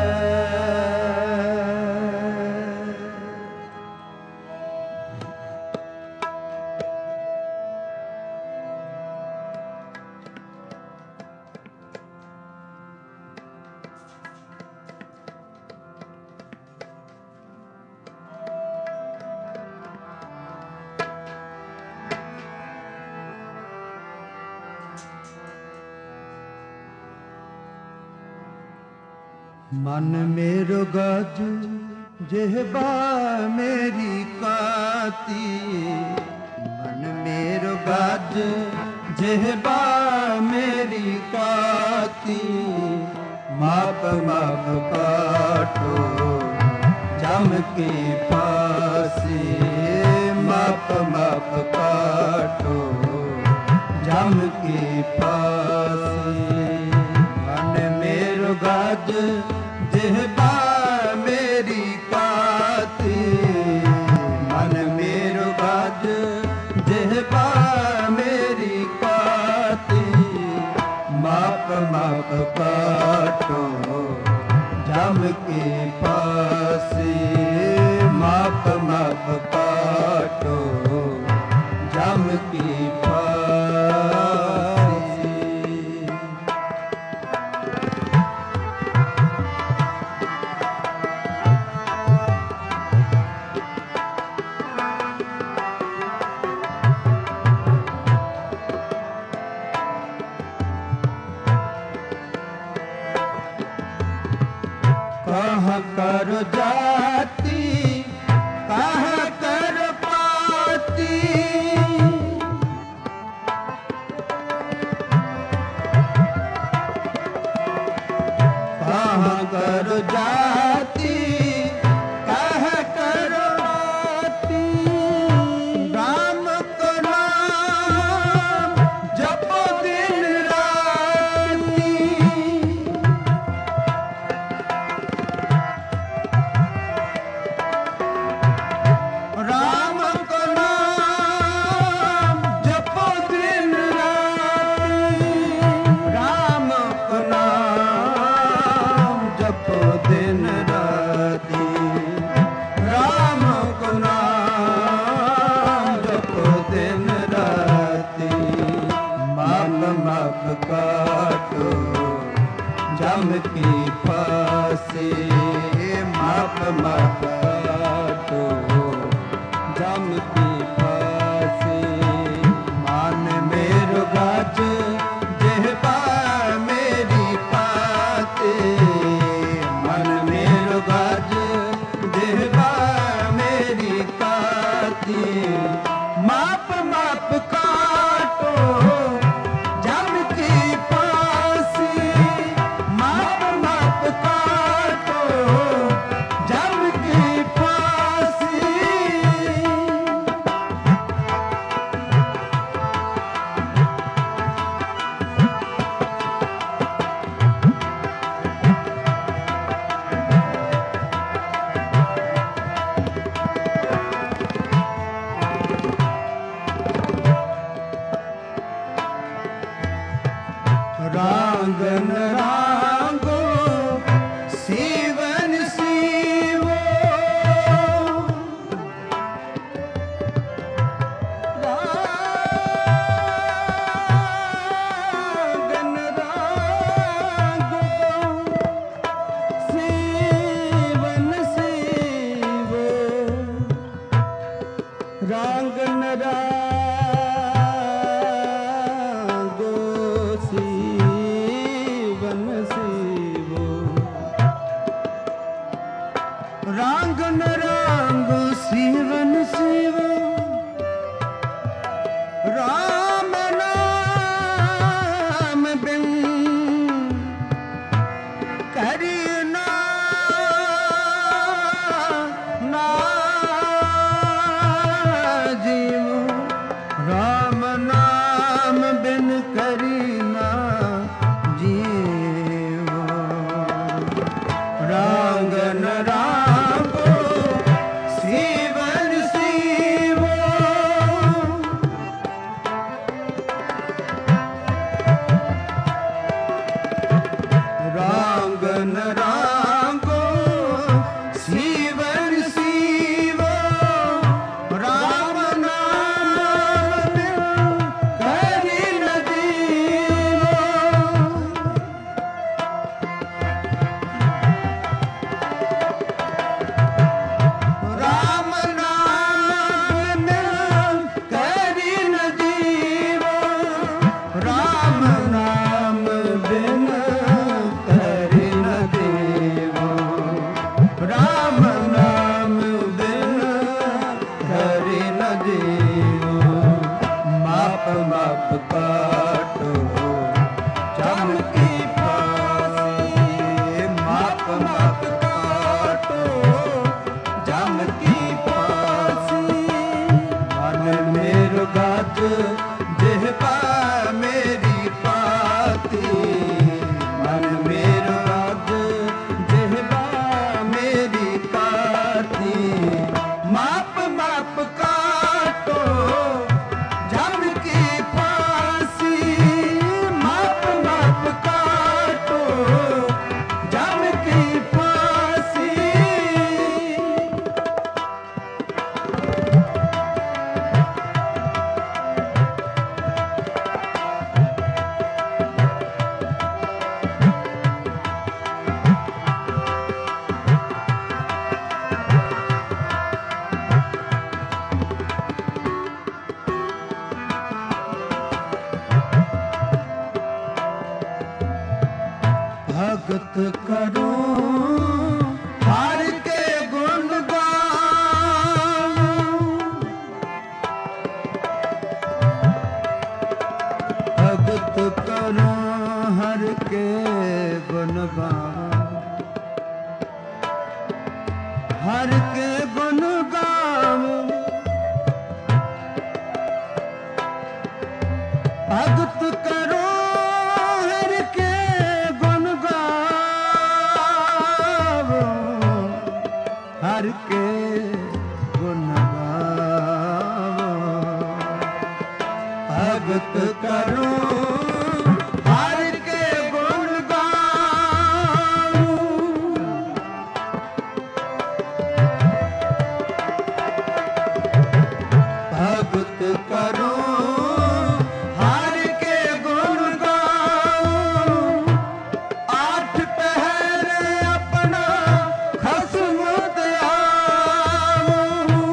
मन मेरो गज जेहबा मेरी काती मन मेरो गज जेहबा मेरी काती माप माप काटो जम के फांसी माप माप काटो जम के फांसी मन मेरो गज जेहबा मेरी काती मन मेरो गज जेहबा मेरी काती माप माप काटो जम के फांसी माप माप काटो जम की फांसी। कहाँ कर जाती कहाँ कर पाती कहाँ कर जाती कहाँ कर पाती राम का नाम जपो दिन राती राम का नाम जपो दिन राती राम का नाम जपो दिन राती राम का नाम जपो दिन राती माप माप काटो जम की फांसी माप माप काटो जम की फांसी मान मेरो गज जेहबा मेरी पाते मन मेरो गज जेहबा मेरी काती माप माप काटो जम की फांसी माप माप काटो जम की रांगन रांग सीवन शिव राम नाम बिन करी ना ना जीव राम नाम बिन करी ना जीव रांगन रांगो सीवन शिवो रांगन रांगो सीवन शिवो राम नाम बिन करी न जीवो राम नाम बिन करी न जीवो राम नाम बिन करी न देवो राम नाम बिन करी न देवो माप माप काटो जम की फांसी माप माप काटो जम की फांसी मन मेरो गाज जिह्वा मेरी पाती मन मेरो गाज जिह्वा मेरी पाती माप माप काटो जम की फांसी माप माप काटो जम की फांसी भगत करो हर के गुण गाऊं भगत करो हर के गुण गाऊं हर के गुण गाऊं भगत करो हर के गुण गावो हर के गुण गावो भगत करो हर के गुण गावो भगत करो हर के गुण गाऊं आठ पहर अपना खसम दयाऊं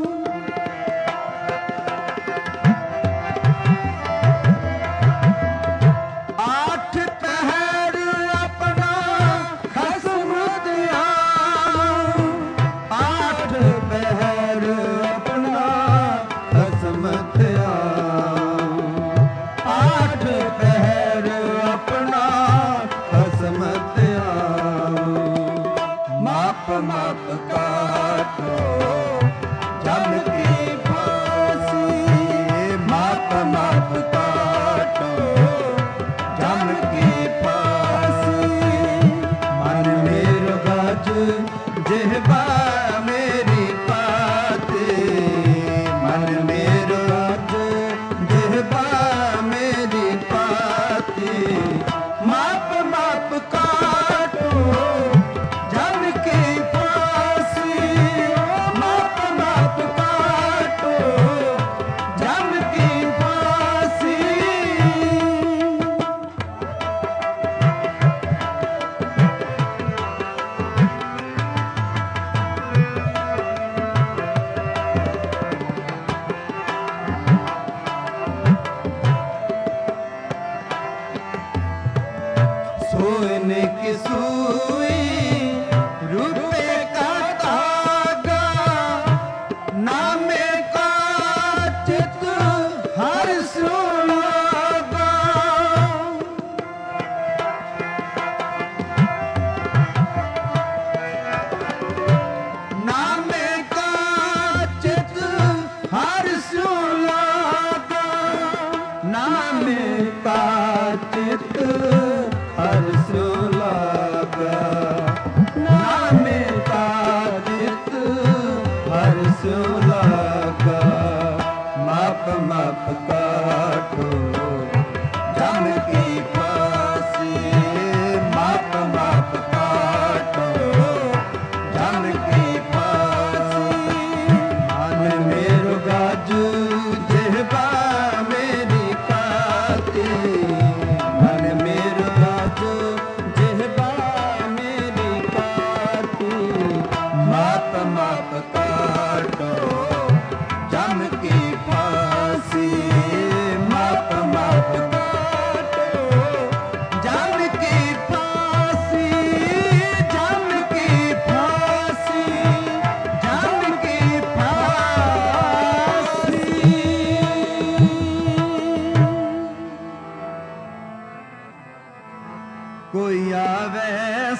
आठ पहर अपना खसम दयाऊं आठ पहर अपना खसम दयाऊं आठ पहर अपना खसम दयाऊं माप माप काटो जम की फांसी माप माप काटो जम की फांसी मन मेरो गाज जिह्वा मेरी पाते मन मेरो गाज जिह्वा मेरी पाते माप माप काटो जम की फांसी माप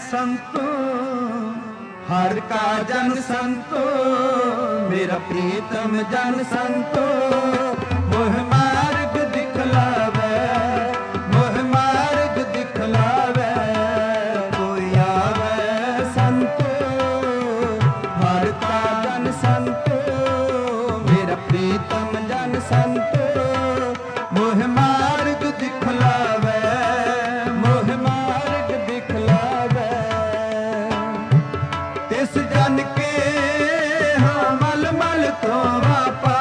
संतो हर का जन संतो मेरा प्रीतम जन संतो मोह मार्ग दिखलावे मोह मार्ग दिखलावे कोई आवे संतो हर का जन संतो मेरा प्रीतम जन संतो मोह मार्ग दिखलावे मोह मार्ग दिखलावे तिस जन के हाँ मल मल तो वापा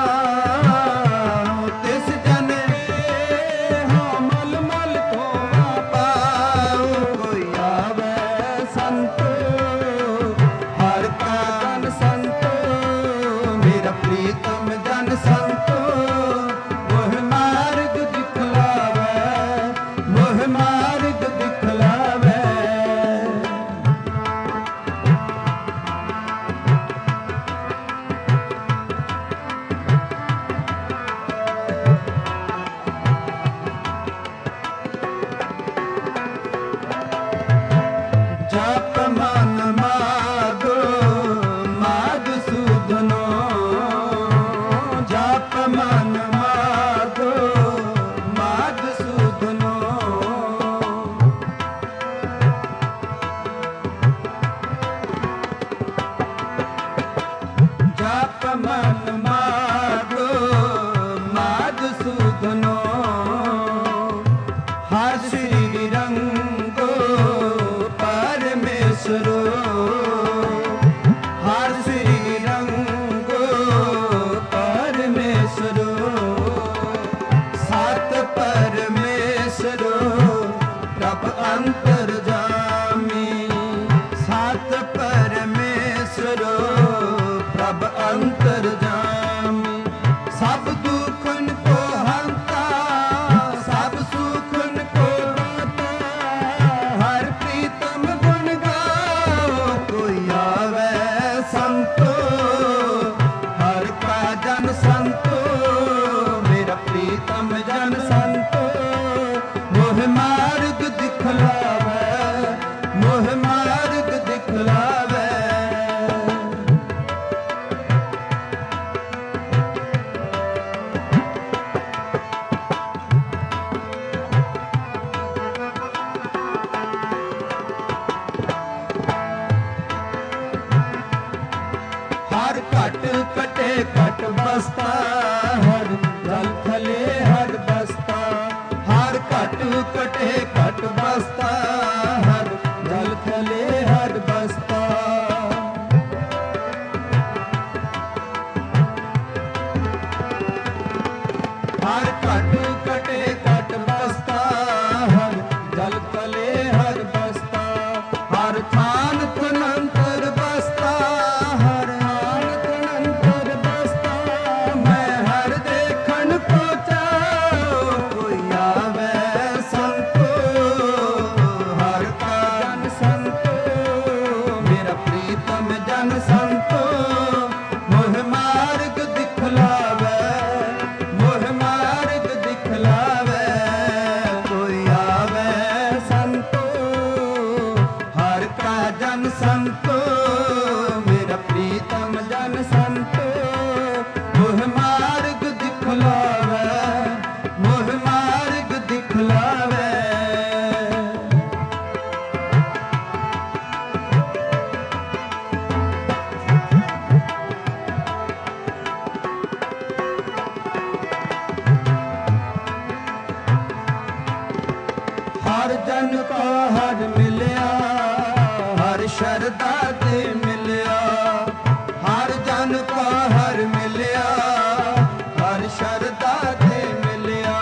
तिस जन के हाँ मल मल तो वापा कोई आवे संतो हर का जन संतो मेरा प्रीतम जन संतो मोह मार्ग दिखलावे मोह मार्ग दिखलावे जप मन मागो माग सुधनो जप मन मागो माग सुधनो जप मन मागो माग सुधनो हर श्री रंगो परमेश्वरो हर श्री रंगो परमेश्वरो सत परमेश्वरो प्रभ अंतर्जामी सत परमेश्वरो प्रभ अंतर्जामी सब दुखन को हंता सब सुखन को दाता हर प्रीतम गुण गाओ कोई आवे संतो हर का जन संतो मेरा प्रीतम जन संतो मोह मार्ग दिखलावे मोह मार्ग दिखलावे हर घट कटे घट बसता हर जल थले हर बसता हर घट कटे घट बसता हर जल थले हर बसता हर घट कटे घट बसता हर जल थले हर बसता हर थान तनंतर बसता हर हान तनंतर बसता मैं हर देखन को चाओ कोई आवे संतो हर का जन संतो मेरा प्रीतम जन संतो मोह मार्ग दिखलावे मोह मार्ग दिखलावे कोई आवे संतो हर का जन संतो मेरा प्रीतम जन संतो मोह मार्ग दिखलावे मोह मार्ग दिखलावे हर जन का हर मिलिया हर शरदा ते मिलिया हर जन का हर मिलिया हर शरदा ते मिलिया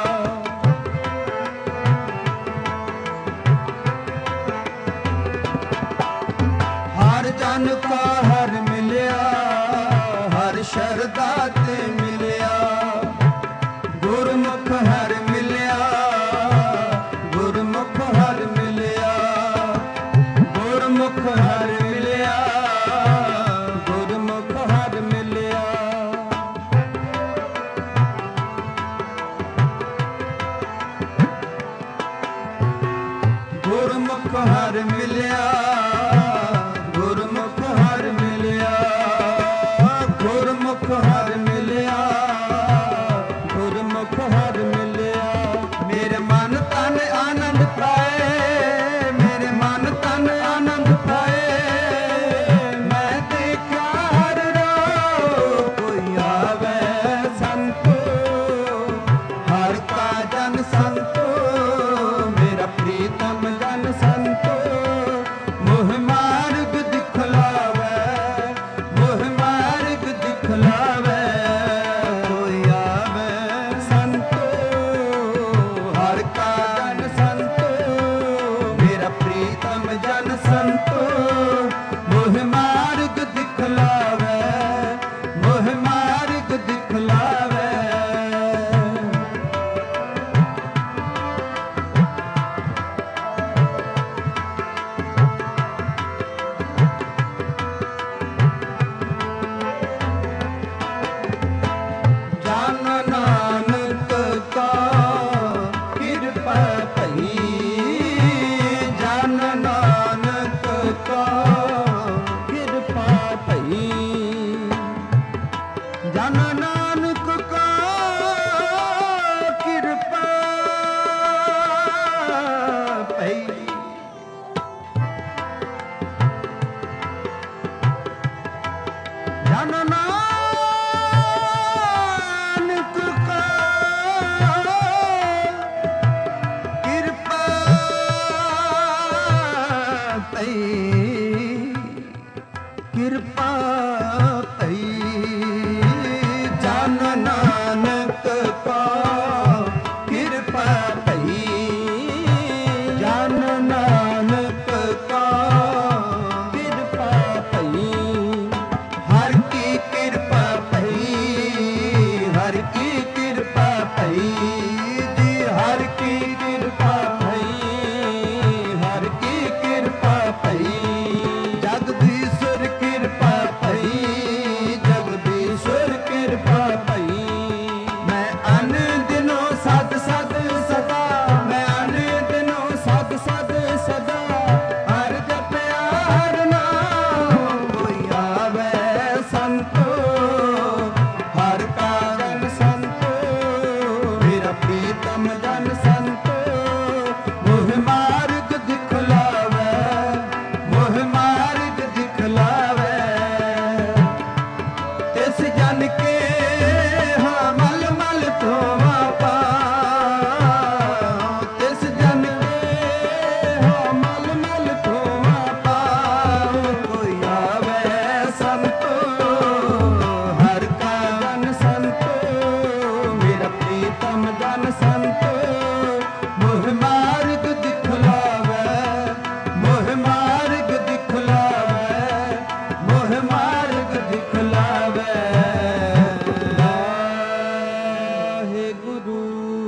हर जन का हर मिलिया हर शरदा ते मिलिया गुरमुख हर मिलिया गुरमुख हर मिलिया गुरमुख हर मिलिया गुरमुख हर मिलिया गुरमुख हर मिलिया ਜਨ ਨਾਨਕ ਕਾ ਕਿਰਪਾ ਪਈ ਕਿਰਪਾ ਪਈ ਜਨ ਨਾਨਕ ਕਾ ਕਿਰਪਾ ਪਈ ਜਨ ਨਾਨਕ ਕਾ ਕਿਰਪਾ ਪਈ ਹਰ ਕੀ ਕਿਰਪਾ ਪਈ ਹਰ ਕੀ ਕਿਰਪਾ ਪਈ ਜੀ ਹਰ ਕੀ ਕਿਰਪਾ ਪਈ ਹਰ ਕੀ ਕਿਰਪਾ ਪਈ ਜਗਦੀਸ਼ਵਰ ਕਿਰਪਾ ਪਈ ਜਗਦੀਸ਼ਵਰ ਕਿਰਪਾ ਪਈ ਮੈਂ ਅਨ ਦਿਨੋਂ ਸਦ ਸਦ ਸਦਾ ਮੈਂ ਅਨ ਦਿਨੋਂ ਸਦ ਸਦ ਸਦਾ ਹਰ ਜਪਿਆ ਹਰ ਨਾਮ ਕੋਈ ਆਵੇ ਸੰਤੋ ਹਰ ਕਾ ਜਨ ਸੰਤੋ ਮੇਰਾ ਪ੍ਰੀਤਮ ਜਨ ਸੰਤੋ ਮੋਹ ਮਾਰਗ ਦਿਖਲਾਵੇ ਮੋਹ ਮਾਰਗ ਦਿਖਲਾਵੇ ਤਿਸ ਜਨ ਕੇ ਹਾਂ ਮਲ ਮਲ ਧੋਵਾ ਪਾਉ ਤਿਸ ਜਨ ਕੇ ਹਾਂ ਮਲ ਮਲ ਧੋਵਾ ਪਾਉ ਕੋਈ ਆਵੇ ਸੰਤੋ ਹਰ ਕਾ ਜਨ ਸੰਤੋ ਮੇਰਾ ਪ੍ਰੀਤਮ ਜਨ ਸੰਤੋ ਮੋਹ ਮਾਰਗ ਦਿਖਲਾਵੇ ਮੋਹ ਮਾਰਗ ਦਿਖਲਾਵੇ ਮੋਹ ਮਾਰਗ ਦਿਖਲਾਵੇ ਵਾਹਿਗੁਰੂ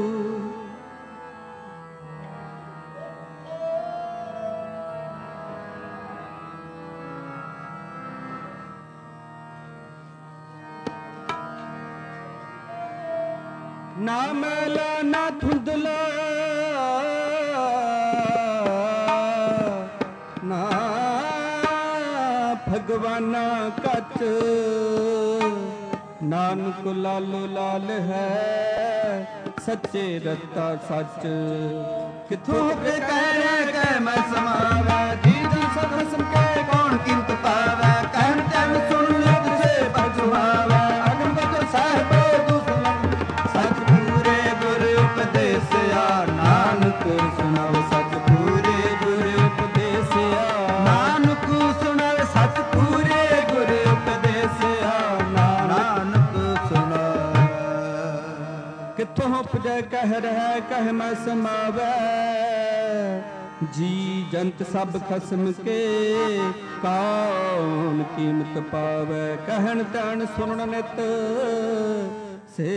ਨਾ ਮੈਲਾ ਨਾ ਧੁੰਦਲਾ ਨਾ ਭਗਵਾਨਾ ਕੱਚ ਨਾਨਕ ਲਾਲੋ ਲਾਲ ਹੈ ਸੱਚੇ ਰਤਾ ਸੱਚ ਕਿਥੋਂ ਥੋਕ ਕਹਿ ਕਹਿ ਮੈਂ ਸਮਾਵੈ ਜੀ ਜੀ ਸਦ ਹਸਨ ਕੇ ਕੌਣ ਕਿੰਤ ਪਾਵੈ ਕਹਿਣ ਤੈਨ ਸੁਣ ਲਿਤ ਸੇ ਪਛੁਆਵੈ ਅਗਮ ਬਦਰ ਸਾਹਿਬ ਦੁਸਲਨ ਸਚ ਪੂਰੇ ਗੁਰ ਉਪਦੇਸਿਆ ਨਾਨਕ ਸੁਣਾਵ ਸਚ ਪੂਰੇ ਗੁਰ ਉਪਦੇਸਿਆ ਨਾਨਕ ਸੁਣਾਵ ਸਚ ਪੂਰੇ ਗੁਰ ਉਪਦੇਸਿਆ ਨਾਨਕ ਸੁਣਾਵ ਕਿੱਥੋਂ ਉਪਜੈ ਕਹਿ ਰਹਿ ਕਹਿ ਮੈਂ ਸਮਾਵੈ ਜੀ ਜੰਤ ਸਭ ਖਸਮ ਕੇ ਕੌਣ ਕੀਮਤ ਪਾਵੈ ਕਹਿਣ ਤੈਣ ਸੁਣਨ ਨਿਤ ਸੇ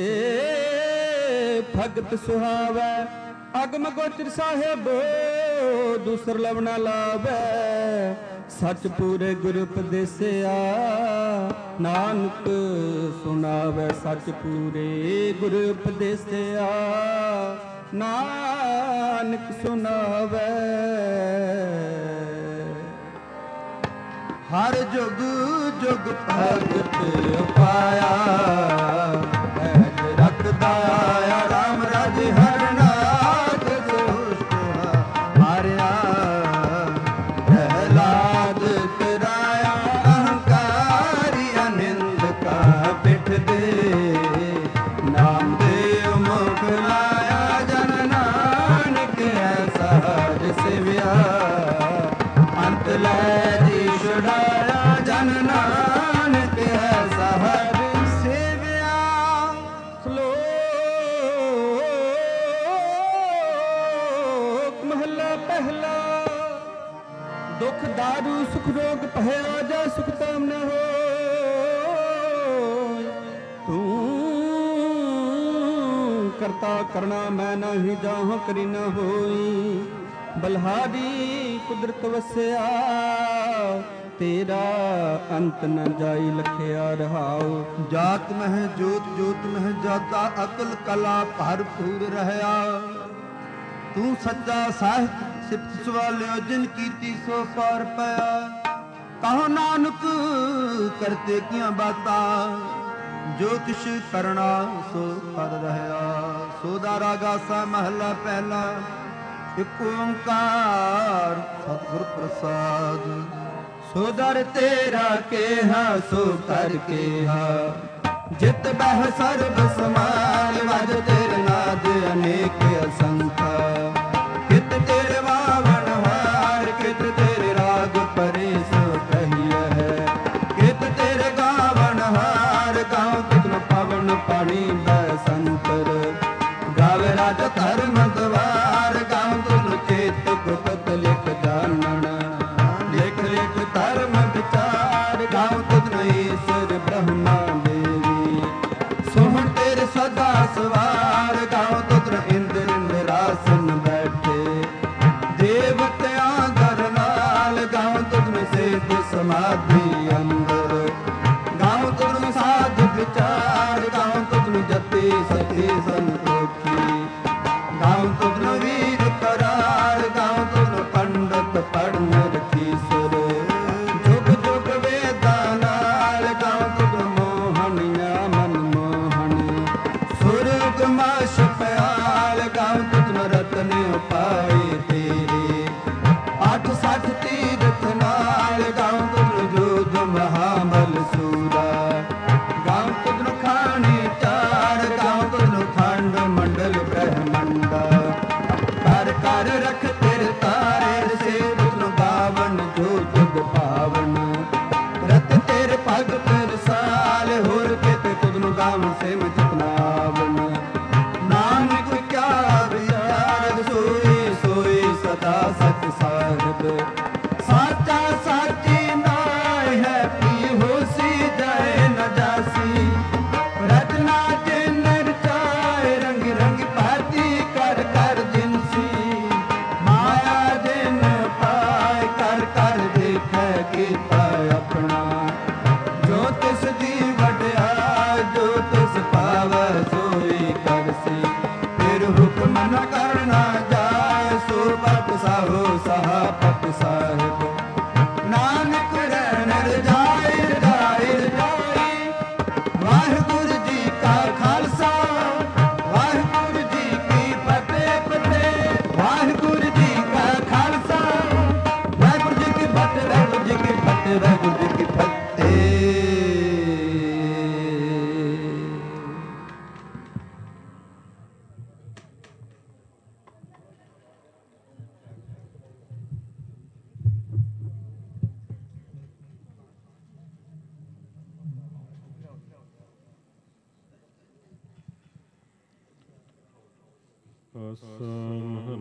ਭਗਤ ਸੁਹਾਵੈ ਅਗਮ ਗੋਚਰ ਸਾਹਿਬ ਦੂਸਰ ਲਵਣਾ ਲਾਵੈ ਸੱਚ ਪੂਰੇ ਗੁਰ ਉਪਦੇਸਿਆ ਨਾਨਕ ਸੁਣਾਵੈ ਸੱਚ ਪੂਰੇ ਗੁਰ ਉਪਦੇਸਿਆ ਨਾਨਕ ਸੁਣਾਵੈ ਹਰ ਜੁਗ ਜੁਗ ਭਗਤ ਪਾਇਆ ਐਜ ਰਖਦਾ ਆਇਆ ਰਾਮ ਰਾਜ ਹਰ ਨਾਥ ਸੁਸ਼ਟ ਮਾਰਿਆ ਪ੍ਰਹਿਲਾਦ ਕਰਾਇਆ ਅਹੰਕਾਰੀ ਅਨਿੰਦ ਕਾ ਪਿਠ ਦੇ ਨਾਮ ਦੇ ਮੁਖ ਲਾਇਆ ਜਨ ਨਾਨਕ ਐਸਾ ਹਰ ਸਿਵਿਆ ਅੰਤ ਲੈ ਜੀ ਛੁਡਾਇਆ ਜਨ ਨਾਨਕ ਐਸਾ ਹਰ ਸੇਵਿਆ ਸ਼ਲੋਕ ਮਹਲਾ ਪਹਿਲਾ ਦੁਖ ਦਾਰੂ ਸੁਖ ਰੋਗ ਭਇਆ ਜਾ ਸੁਖ ਤਾਮ ਨ ਹੋਇ ਤੂੰ ਕਰਤਾ ਕਰਣਾ ਮੈਂ ਨਹੀਂ ਜਾਹਾਂ ਕਰੀ ਨ ਹੋਈ ਬਲਹਾਰੀ ਕੁਦਰਤ ਵਸਿਆ ਤੇਰਾ ਅੰਤ ਨ ਜਾਈ ਲਖਿਆ ਰਹਾਉ ਜਾਤ ਮਹਿ ਜੋਤ ਜੋਤ ਮਹਿ ਜਾਤਾ ਅਕਲ ਕਲਾ ਭਰਪੂਰ ਰਹਿਆ ਤੂੰ ਸੱਚਾ ਸਾਹਿਤ ਸਿਫਤ ਸਵਾਲਿਓ ਜਿਨ ਕੀਤੀ ਸੋ ਪਾਰ ਪਿਆ ਕਹੋ ਨਾਨਕ ਕਰਤੇ ਕੀਆਂ ਬਾਤਾਂ ਜੋ ਕਿਛ ਕਰਨਾ ਸੋ ਕਰ ਰਹਿਆ ਸੋਦਾ ਰਾਗਾ ਸਾ ਮਹਲਾ ਪਹਿਲਾ ਇਕ ਓੰਕਾਰ ਸਤਿਗੁਰ ਪ੍ਰਸਾਦ ਸੋ ਦਰ ਤੇਰਾ ਕੇਹਾ ਸੋ ਕਰ ਕੇਹਾ ਜਿਤ ਬਹਿ ਸਰਬ ਸਮਾਲ ਵਜ ਤੇਰੇ ਨਾਦ ਅਨੇਕ ਅਸੰਖਾ ਕਿਤ ਤੇਰੇ ਵਾਵਣ ਹਾਰ ਕਿਤ ਤੇਰੇ ਰਾਗ ਪਰੇ ਸੋ ਕਹੀਐ ਹੈ ਕਿਤ ਤੇਰੇ ਗਾਵਣ ਹਾਰ ਗਾਉ ਤਿਤਨ ਪਵਨ ਪਾਣੀ ਬੈ ਸੰਤਰ ਗਾਵੇ ਰਾਜ ਧਰਮ ਦਵਾਰ ਗਾਉ ਤਿਤਨ ਚੇਤ ਗੁਪਤ ਲਿਖ ਜਾਣਨ ਲਿਖ ਲਿਖ ਧਰਮ ਵਿਚਾਰ ਗਾਉ ਤਿਤਨ ਈਸ਼ਰ ਬ੍ਰਹਮਾ ਦੇਵੀ ਸੋਹਣ ਤੇਰੇ ਸਦਾ ਸਵਾਰ ਗਾਉ ਤਿਤਨ ਇੰਦਰ ਇੰਦਰਾਸਨ ਬੈਠੇ ਦੇਵਤਿਆਂ ਦਰ ਨਾਲ ਗਾਉ ਤਿਤਨ ਸੇਧ ਸਮਾਧੀ ਅੰਦਰ ਗਾਉ ਤਿਤਨ ਸਾਧ ਵਿਚਾਰ ਗਾਉ ਤਿਤਨ ਜਤੀ ਸਤੀ ਸੰਤੋਖੀ ਗਾਉ ਤਿਤਨ ਵੀਰ ਕਰਾਰ ਗਾਉ ਤਿਤਨ ਪੰਡਤ ਪੜਨ ਰਖੀ ਸੁਰ ਜੁਗ ਜੁਗ ਵੇਦਾਂ ਨਾਲ ਗਾਉ ਤਿਤਨ ਮੋਹਣਿਆ ਮਨ ਮੋਹਣ ਸੁਰਗ ਮਾਸ਼ ਪਿਆਲ ਗਾਉ ਤਿਤਨ ਰਤਨ ਉਪਾਏ ਤੇਰੇ ਅੱਠ ਸੱਠ ਤੀਰਥ ਨਾਲ ਗਾਉ ਤਿਤਨ ਜੋਜ ਮਹਾਬਲ ਸੂਰਾ ਗਾਉ ਤਿਤਨ ਖਾਣੀ ਚਾਰ ਗਾਉ ਤਿਤਨ ਖੰਡ ਮੰਡਲ ਬ੍ਰਹਮੰਡਾ ਕਰ ਕਰ ਰਖ ਤੇਰੇ ਤਾਰੇ ਸੇ ਤਿਤਨ ਬਾਵਨ ਜੋ ਜੁਗ ਪਾਵਨ ਰਤ ਤੇਰੇ ਭਗਤ ਰਸਾਲ ਹੋਰ ਕਿਤੇ ਤਿਤਨ ਗਾਵਨ ਸੇ ਮੈਂ ਤਿਤਨਾਵਨ ਨਾਨਕ ਕਿਆ ਵਿਚਾਰ ਸੋਈ ਸੋਈ ਸਦਾ ਸਚ ਸਾਹਿਬ ਸਾਚਾ ਸਾਚੀ ਨਾਇ ਹੈ ਪੀ ਹੋਸੀ ਜਾਏ ਨ ਜਾਸੀ ਰਚਨਾ ਜਿਨ ਰਚਾਏ ਰੰਗ ਰੰਗ ਭਾਤੀ ਕਰ ਕਰ ਜਿਨਸੀ ਮਾਇਆ ਜਿਨ ਪਾਇ ਕਰ ਕਰ ਦੇਖੈ ਕੀਤਾ ਆਪਣਾ ਜੋ ਤਿਸ ਦੀ ਵਡਿਆਈ ਜੋ ਤਿਸ ਪਾਵੈ ਸੋਈ ਕਰਸੀ ਫਿਰ ਹੁਕਮ ਨ ਕਰਨਾ ਜਾਏ ਸੋ ਪਟ ਸਾਹੋ ਸਹਾ ਪਟ ਸਾਹਿਬ ਨਾਨਕ ਰਹਿਣ ਰਜਾਈ ਰਜਾਈ ਰਜਾਈ ਵਾਹਿਗੁਰੂ ਜੀ ਕਾ ਖਾਲਸਾ ਵਾਹਿਗੁਰੂ ਜੀ ਕੀ ਫਤਿਹ ਫਤਿਹ ਵਾਹਿਗੁਰੂ ਜੀ ਕਾ ਖਾਲਸਾ ਵਾਹਿਗੁਰੂ ਜੀ ਕੀ ਫਤਿਹ ਵਾਹਿਗੁਰੂ ਜੀ ਕੀ ਫਤਿਹ ਵਾਹਿਗੁਰੂ ਜੀ ਕੀ ਫਤਿਹ ਆਸਾ